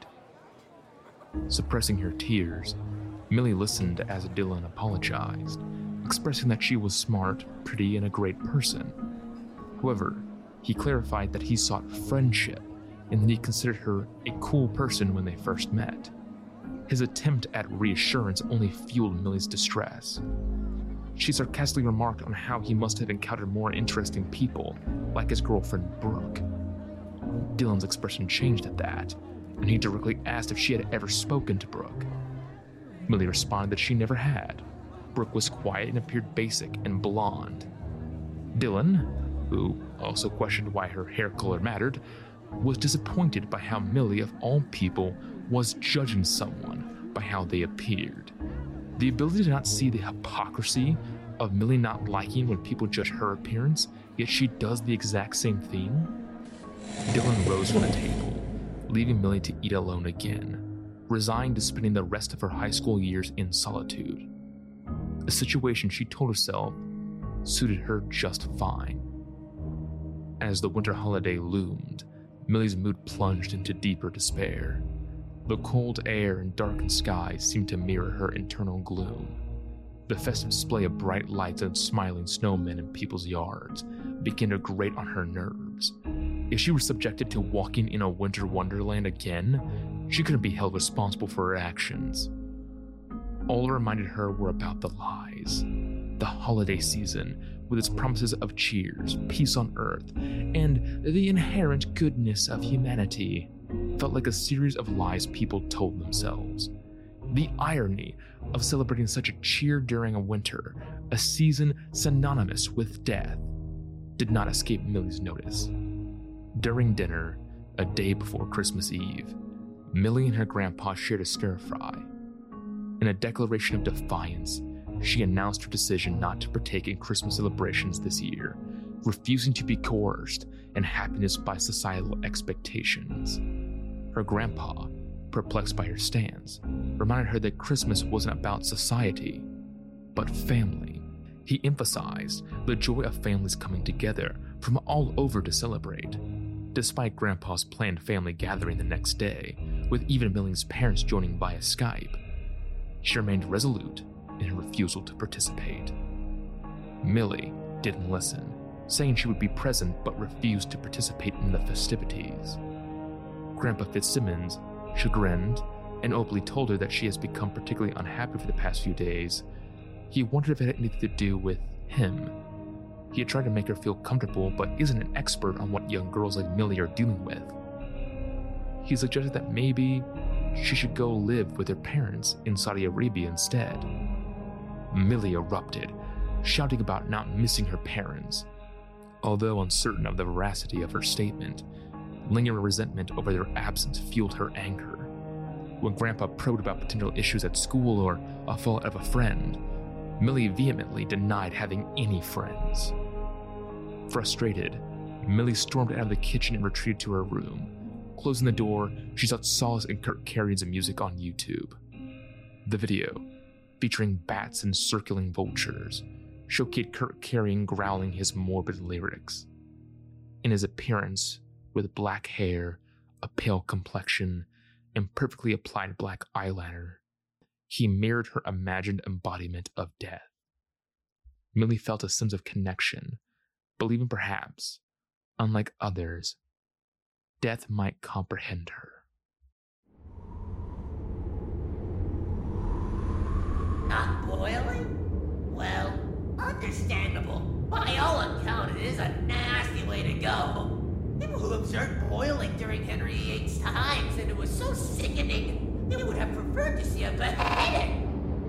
Suppressing her tears, Millie listened as Dylan apologized, expressing that she was smart, pretty, and a great person. However, he clarified that he sought friendship and that he considered her a cool person when they first met. His attempt at reassurance only fueled Millie's distress. She sarcastically remarked on how he must have encountered more interesting people, like his girlfriend Brooke. Dylan's expression changed at that, and he directly asked if she had ever spoken to Brooke. Millie responded that she never had. Brooke was quiet and appeared basic and blonde. Dylan, who also questioned why her hair color mattered, was disappointed by how Millie, of all people, was judging someone by how they appeared. The ability to not see the hypocrisy of Millie not liking when people judge her appearance, yet she does the exact same thing. Dylan rose from the table, leaving Millie to eat alone again, resigned to spending the rest of her high school years in solitude. A situation she told herself suited her just fine. As the winter holiday loomed, Millie's mood plunged into deeper despair. The cold air and darkened skies seemed to mirror her internal gloom. The festive display of bright lights and smiling snowmen in people's yards began to grate on her nerves. If she were subjected to walking in a winter wonderland again, she couldn't be held responsible for her actions. All it reminded her were about the lies. The holiday season, with its promises of cheers, peace on earth, and the inherent goodness of humanity, felt like a series of lies people told themselves. The irony of celebrating such a cheer during a winter, a season synonymous with death, did not escape Millie's notice. During dinner, a day before Christmas Eve, Millie and her grandpa shared a stir-fry. In a declaration of defiance, she announced her decision not to partake in Christmas celebrations this year, refusing to be coerced in happiness by societal expectations. Her grandpa, perplexed by her stance, reminded her that Christmas wasn't about society, but family. He emphasized the joy of families coming together from all over to celebrate. Despite Grandpa's planned family gathering the next day, with even Millie's parents joining via Skype, she remained resolute in her refusal to participate. Millie didn't listen, saying she would be present but refused to participate in the festivities. Grandpa Fitzsimmons, chagrined, and openly told her that she has become particularly unhappy for the past few days. He wondered if it had anything to do with him. He had tried to make her feel comfortable, but isn't an expert on what young girls like Millie are dealing with. He suggested that maybe she should go live with her parents in Saudi Arabia instead. Millie erupted, shouting about not missing her parents. Although uncertain of the veracity of her statement, lingering resentment over their absence fueled her anger. When Grandpa probed about potential issues at school or a fallout of a friend, Millie vehemently denied having any friends. Frustrated, Millie stormed out of the kitchen and retreated to her room. Closing the door, she sought solace in Kirk Carrian's music on YouTube. The video, featuring bats and circling vultures, showcased Kirk Carrian growling his morbid lyrics. In his appearance, with black hair, a pale complexion, and perfectly applied black eyeliner, he mirrored her imagined embodiment of death. Millie felt a sense of connection, believing perhaps, unlike others, death might comprehend her. Not boiling? Well, understandable. By all accounts, it is a nasty way to go. People who observed boiling during Henry the eighth's time said it was so sickening, they would have preferred to see a beheading.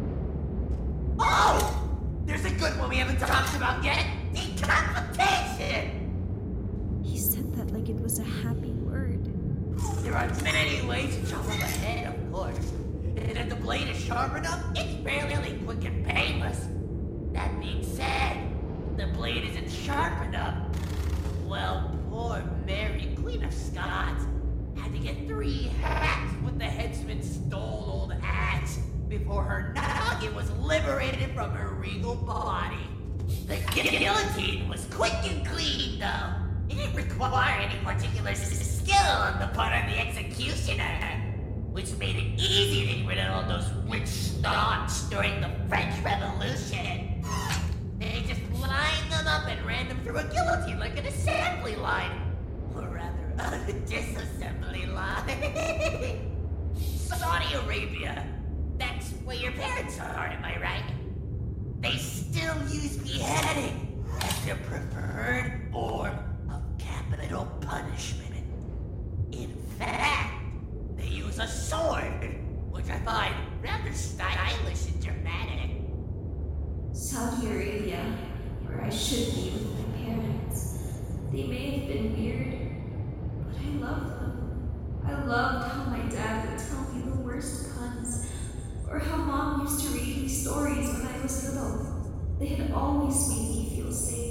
Oh! There's a good one we haven't talked about yet. Decapitation! He said that like it was a happy word. There are many ways to chop off a head, of course. And if the blade is sharp enough, it's fairly quick and painless. That being said, the blade isn't sharp enough. Well, poor Mary, Queen of Scots, had to get three hacks with the headsman stole old axe before her noggin was liberated from her regal body. The guillotine was quick and clean, though. It didn't require any particular s- skill on the part of the executioner, which made it easy to get rid of all those witch stomps during the French Revolution. They just lined them up and ran them through a guillotine like an assembly line. Or rather, a disassembly line. Saudi Arabia. That's where your parents are, am I right? They still use beheading as their preferred form of capital punishment. In fact, they use a sword, which I find rather stylish and dramatic. Saudi Arabia, where I should be with my parents. They may have been weird, but I loved them. I loved how my dad would tell me the worst puns, or how Mom used to read me stories when I was little. They had always made me feel safe.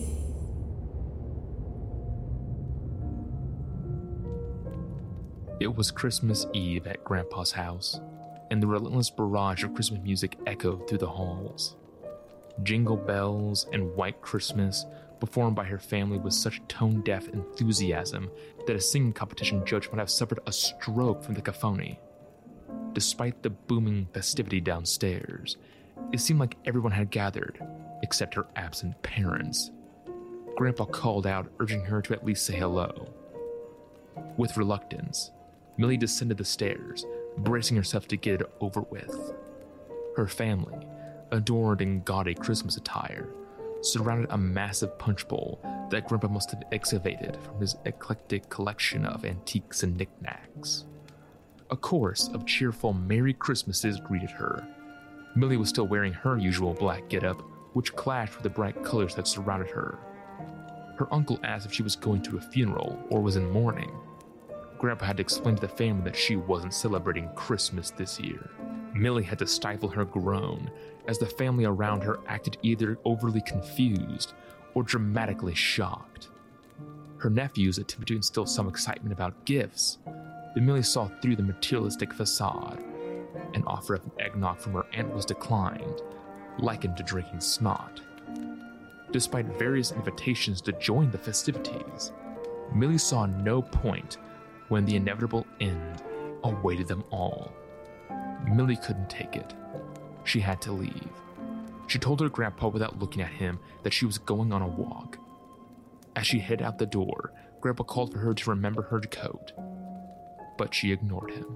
It was Christmas Eve at Grandpa's house, and the relentless barrage of Christmas music echoed through the halls. Jingle bells and White Christmas performed by her family with such tone-deaf enthusiasm that a singing competition judge might have suffered a stroke from the cacophony. Despite the booming festivity downstairs, it seemed like everyone had gathered, except her absent parents. Grandpa called out, urging her to at least say hello. With reluctance, Millie descended the stairs, bracing herself to get it over with. Her family, adorned in gaudy Christmas attire, surrounded a massive punch bowl that Grandpa must have excavated from his eclectic collection of antiques and knickknacks. A chorus of cheerful Merry Christmases greeted her. Millie was still wearing her usual black getup, which clashed with the bright colors that surrounded her. Her uncle asked if she was going to a funeral or was in mourning. Grandpa had to explain to the family that she wasn't celebrating Christmas this year. Millie had to stifle her groan as the family around her acted either overly confused or dramatically shocked. Her nephews attempted to instill some excitement about gifts, but Millie saw through the materialistic facade. An offer of eggnog from her aunt was declined, likened to drinking snot. Despite various invitations to join the festivities, Millie saw no point when the inevitable end awaited them all. Millie couldn't take it. She had to leave. She told her grandpa without looking at him that she was going on a walk. As she headed out the door, Grandpa called for her to remember her coat, but she ignored him.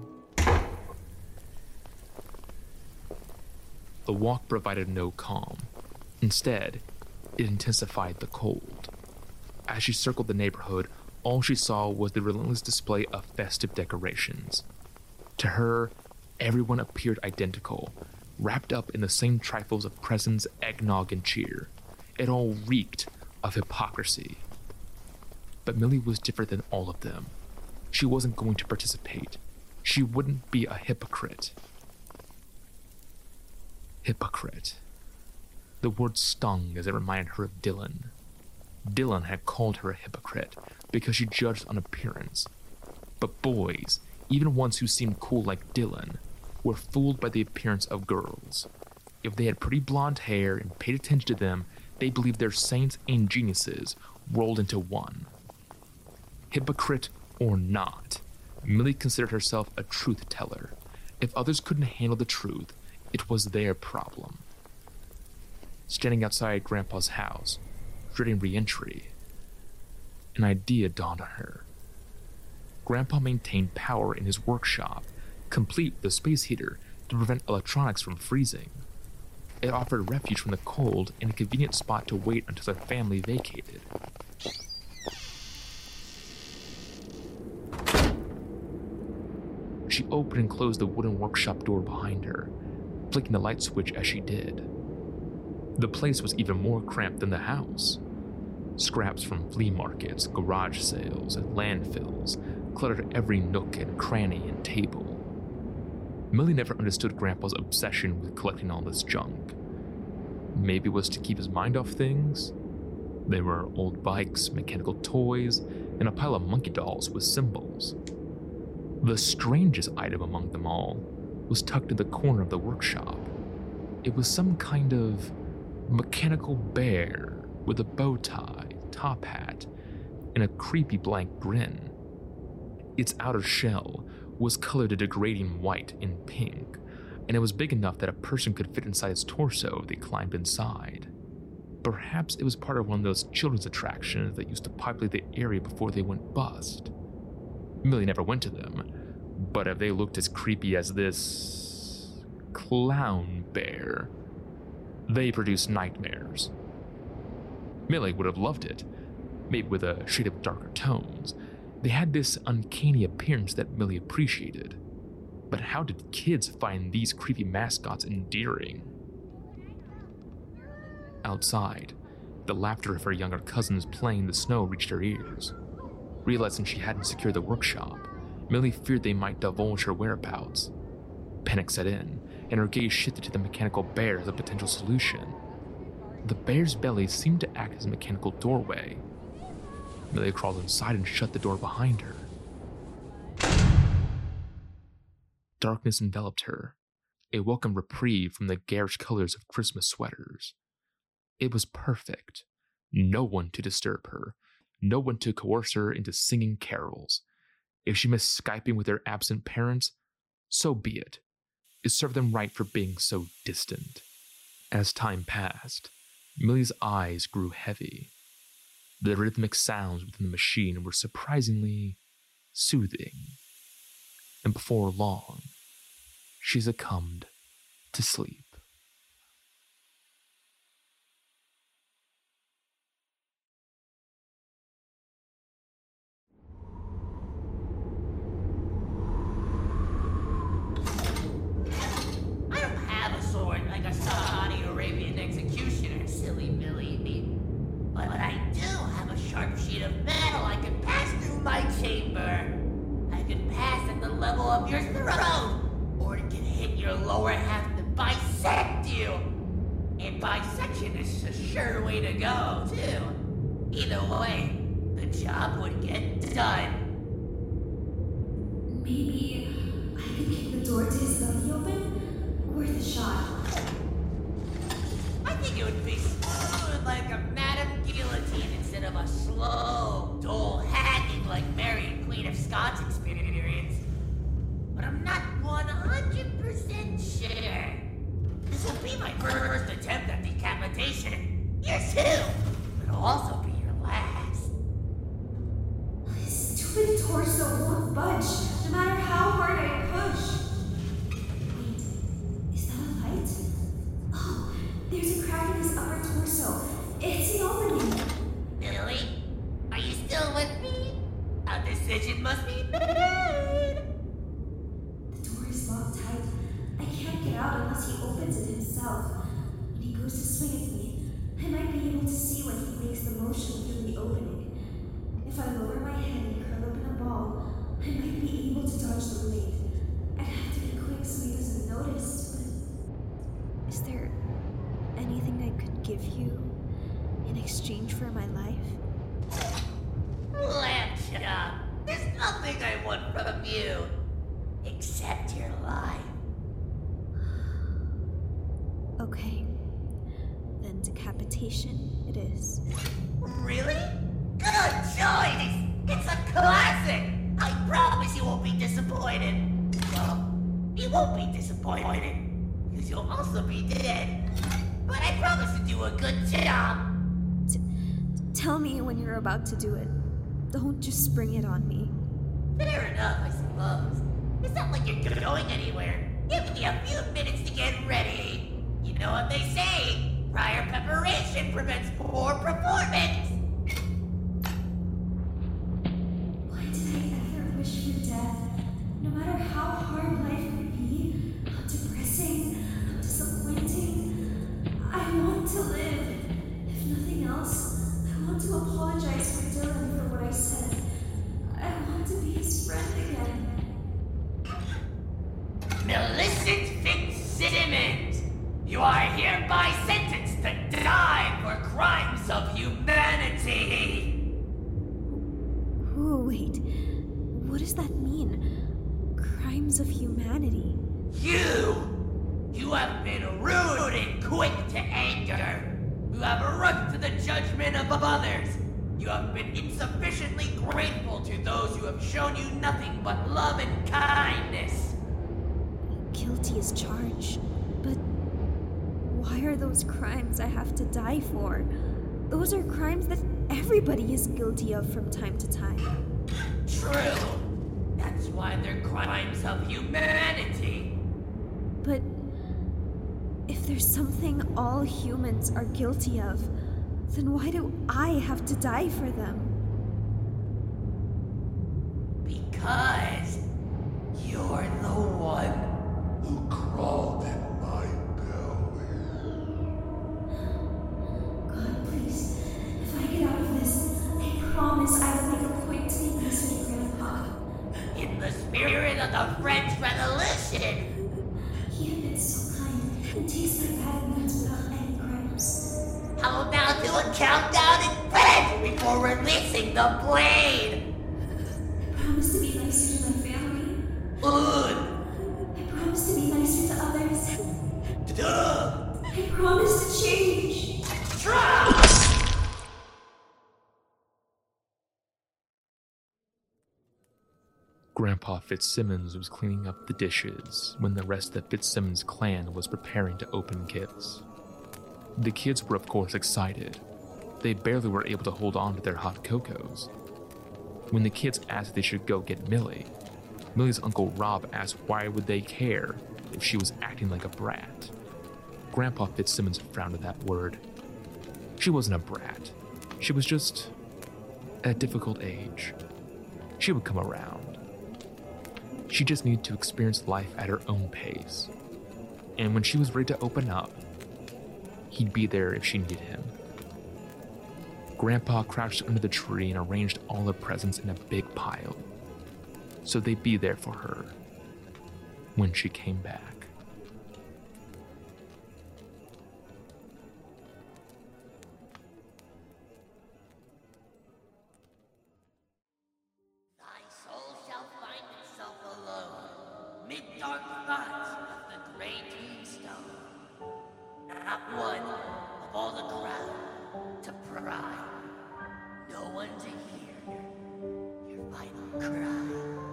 The walk provided no calm. Instead, it intensified the cold. As she circled the neighborhood, all she saw was the relentless display of festive decorations. To her, everyone appeared identical, wrapped up in the same trifles of presents, eggnog, and cheer. It all reeked of hypocrisy. But Millie was different than all of them. She wasn't going to participate. She wouldn't be a hypocrite. Hypocrite. The word stung as it reminded her of Dylan. Dylan had called her a hypocrite because she judged on appearance. But boys, even ones who seemed cool like Dylan, were fooled by the appearance of girls. If they had pretty blonde hair and paid attention to them, they believed their saints and geniuses rolled into one. Hypocrite or not, Millie considered herself a truth teller. If others couldn't handle the truth, it was their problem. Standing outside Grandpa's house, dreading re-entry, an idea dawned on her. Grandpa maintained power in his workshop, complete with a space heater to prevent electronics from freezing. It offered refuge from the cold and a convenient spot to wait until their family vacated. She opened and closed the wooden workshop door behind her, flicking the light switch as she did. The place was even more cramped than the house. Scraps from flea markets, garage sales, and landfills cluttered every nook and cranny and table. Millie never understood Grandpa's obsession with collecting all this junk. Maybe it was to keep his mind off things. There were old bikes, mechanical toys, and a pile of monkey dolls with symbols. The strangest item among them all was tucked in the corner of the workshop. It was some kind of mechanical bear with a bow tie, top hat, and a creepy blank grin. Its outer shell was colored a degrading white and pink, and it was big enough that a person could fit inside its torso if they climbed inside. Perhaps it was part of one of those children's attractions that used to populate the area before they went bust. Millie never went to them, but if they looked as creepy as this clown bear, they produced nightmares. Millie would have loved it, maybe with a shade of darker tones. They had this uncanny appearance that Millie appreciated. But how did kids find these creepy mascots endearing? Outside, the laughter of her younger cousins playing in the snow reached her ears. Realizing she hadn't secured the workshop, Millie feared they might divulge her whereabouts. Panic set in, and her gaze shifted to the mechanical bear as a potential solution. The bear's belly seemed to act as a mechanical doorway. Millie crawled inside and shut the door behind her. Darkness enveloped her, a welcome reprieve from the garish colors of Christmas sweaters. It was perfect, No one to disturb her. No one to coerce her into singing carols. If she missed Skyping with her absent parents, so be it. It served them right for being so distant. As time passed, Millie's eyes grew heavy. The rhythmic sounds within the machine were surprisingly soothing. And before long, she succumbed to sleep. I don't have a sword like a Saudi Arabian executioner, silly Millie. But I do have a sharp sheet of metal I can pass through my chamber. I can pass at the level of your throat, or it can hit your lower half to bisect you. And bisection is a sure way to go, too. Either way, the job would get done. Maybe I could kick the door to his belly open? Worth a shot. I think it would be smooth like a Madame Guillotine instead of a slow, dull hacking like Mary, Queen of Scots experience. But I'm not one hundred percent sure. This will be my first attempt at decapitation. Yours too, but it'll also be your last. His stupid torso won't budge, no matter how hard I push. Wait, is that a light? Oh, there's a crack in his upper torso. It's the opening. Billy, are you still with me? A decision must be made. The door is locked tight. I can't get out unless he opens it himself. When he goes to swing at me, I might be able to see when he makes the motion through the opening. If I lower my head and curl up in a ball, I might be able to dodge the blade. I'd have to be quick so he doesn't notice, but... Is there anything I could give you in exchange for my life? Lamb chop, there's nothing I want from you, except your life. Okay, then decapitation it is. Really? Good choice! It's a classic! I promise you won't be disappointed. Well, you won't be disappointed, because you'll also be dead. But I promise to do a good job. T- tell me when you're about to do it. Don't just spring it on me. Fair enough, I suppose. It's not like you're going anywhere. Give me a few minutes to get ready. You know what they say, prior preparation prevents poor performance. Why did I ever wish for death? No matter how hard life would be, how depressing, how disappointing, I want to live. If nothing else, I want to apologize for Dylan for what I said. I want to be his friend again. Millicent Fitzsimmons, you are hereby sentenced to die for crimes of humanity. Ooh, wait. What does that mean? Crimes of humanity? You! You have been rude and quick to anger. You have rushed to the judgment of others. You have been insufficiently grateful to those who have shown you nothing but love and kindness. Guilty as charged, but why are those crimes I have to die for? Those are crimes that everybody is guilty of from time to time. True. That's why they're crimes of humanity. But if there's something all humans are guilty of, then why do I have to die for them? Because you're the one who crawled in my belly. God, please, if I get out of this, I promise I will make a point to be nice to Grandpa. In the spirit of the French Revolution. He had been so kind and tasted my bad meals without any gripes. How about do a countdown in bed before releasing the blade? I promise to be nicer to my family. Good. I promise to be nicer to others. Duh. I promise to change. Try. Grandpa Fitzsimmons was cleaning up the dishes when the rest of the Fitzsimmons clan was preparing to open gifts. The kids were of course excited. They barely were able to hold on to their hot cocos. When the kids asked if they should go get Millie, Millie's Uncle Rob asked why would they care if she was acting like a brat. Grandpa Fitzsimmons frowned at that word. She wasn't a brat. She was just at a difficult age. She would come around. She just needed to experience life at her own pace. And when she was ready to open up, he'd be there if she needed him. Grandpa crouched under the tree and arranged all the presents in a big pile, so they'd be there for her when she came back. Thy soul shall find itself alone, mid dark thoughts of the gray tombstone. Not one of all the crowd to pry, no one to hear your final cry.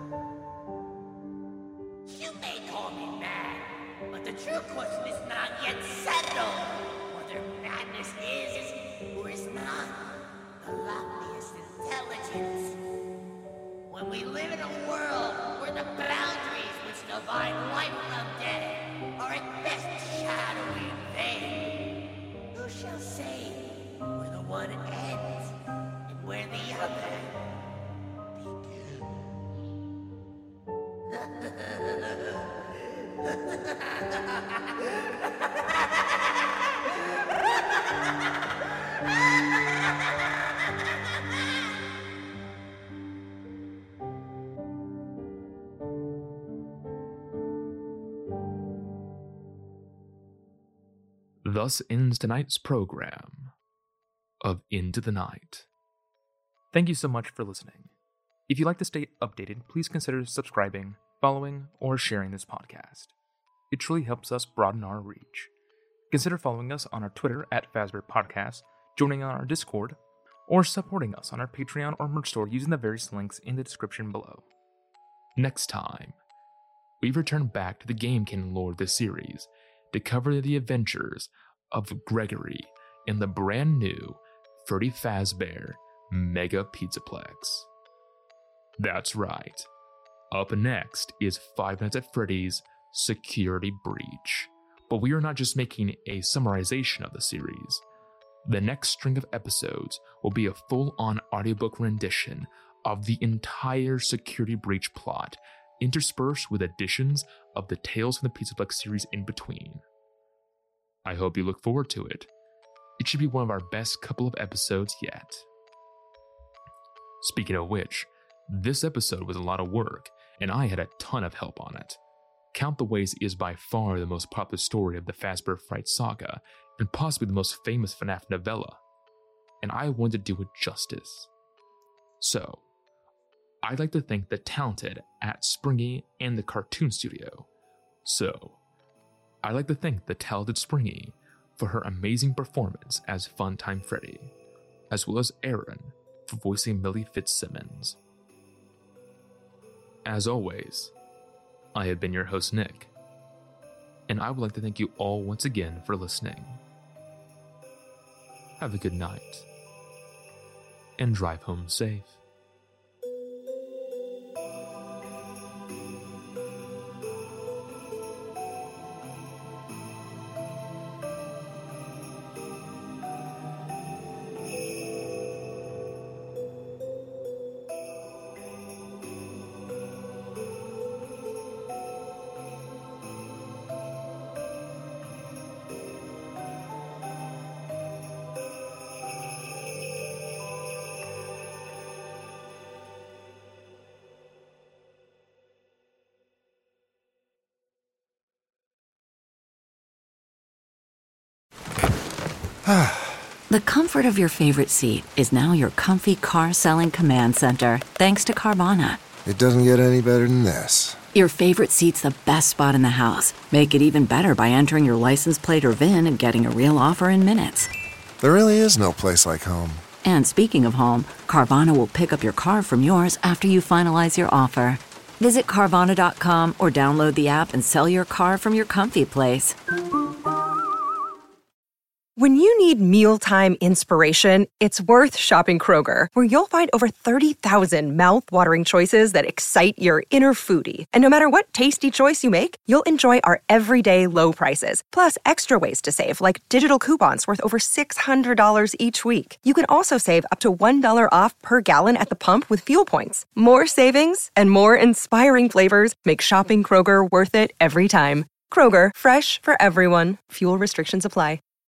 You may call me mad, but the true question is not yet settled. Whether madness is or is not the loftiest intelligence. When we live in a world where the boundaries which divide life from death are at best shadowy and vague, who shall say where the one ends and where the other begins? Thus ends tonight's program of Into the Night. Thank you so much for listening. If you'd like to stay updated, please consider subscribing, following, or sharing this podcast. It truly helps us broaden our reach. Consider following us on our Twitter at Fazbear Podcast, joining on our Discord, or supporting us on our Patreon or merch store using the various links in the description below. Next time, we return back to the Game Canon lore of this series to cover the adventures of Gregory in the brand new Freddy Fazbear Mega Pizzaplex. That's right. Up next is Five Nights at Freddy's Security Breach. But we are not just making a summarization of the series. The next string of episodes will be a full-on audiobook rendition of the entire Security Breach plot, interspersed with additions of the Tales from the Pizzaplex series in between. I hope you look forward to it. It should be one of our best couple of episodes yet. Speaking of which, this episode was a lot of work, and I had a ton of help on it. Count the Ways is by far the most popular story of the Fazbear Fright saga, and possibly the most famous FNAF novella, and I wanted to do it justice. So, I'd like to thank the talented at Springy and the Cartoon Studio. So, I'd like to thank the talented Springy for her amazing performance as Funtime Freddy, as well as Aaron for voicing Millie Fitzsimmons. As always, I have been your host Nick, and I would like to thank you all once again for listening. Have a good night, and drive home safe. The comfort of your favorite seat is now your comfy car-selling command center, thanks to Carvana. It doesn't get any better than this. Your favorite seat's the best spot in the house. Make it even better by entering your license plate or V I N and getting a real offer in minutes. There really is no place like home. And speaking of home, Carvana will pick up your car from yours after you finalize your offer. Visit Carvana dot com or download the app and sell your car from your comfy place. When you need mealtime inspiration, it's worth shopping Kroger, where you'll find over thirty thousand mouth-watering choices that excite your inner foodie. And no matter what tasty choice you make, you'll enjoy our everyday low prices, plus extra ways to save, like digital coupons worth over six hundred dollars each week. You can also save up to one dollar off per gallon at the pump with fuel points. More savings and more inspiring flavors make shopping Kroger worth it every time. Kroger, fresh for everyone. Fuel restrictions apply.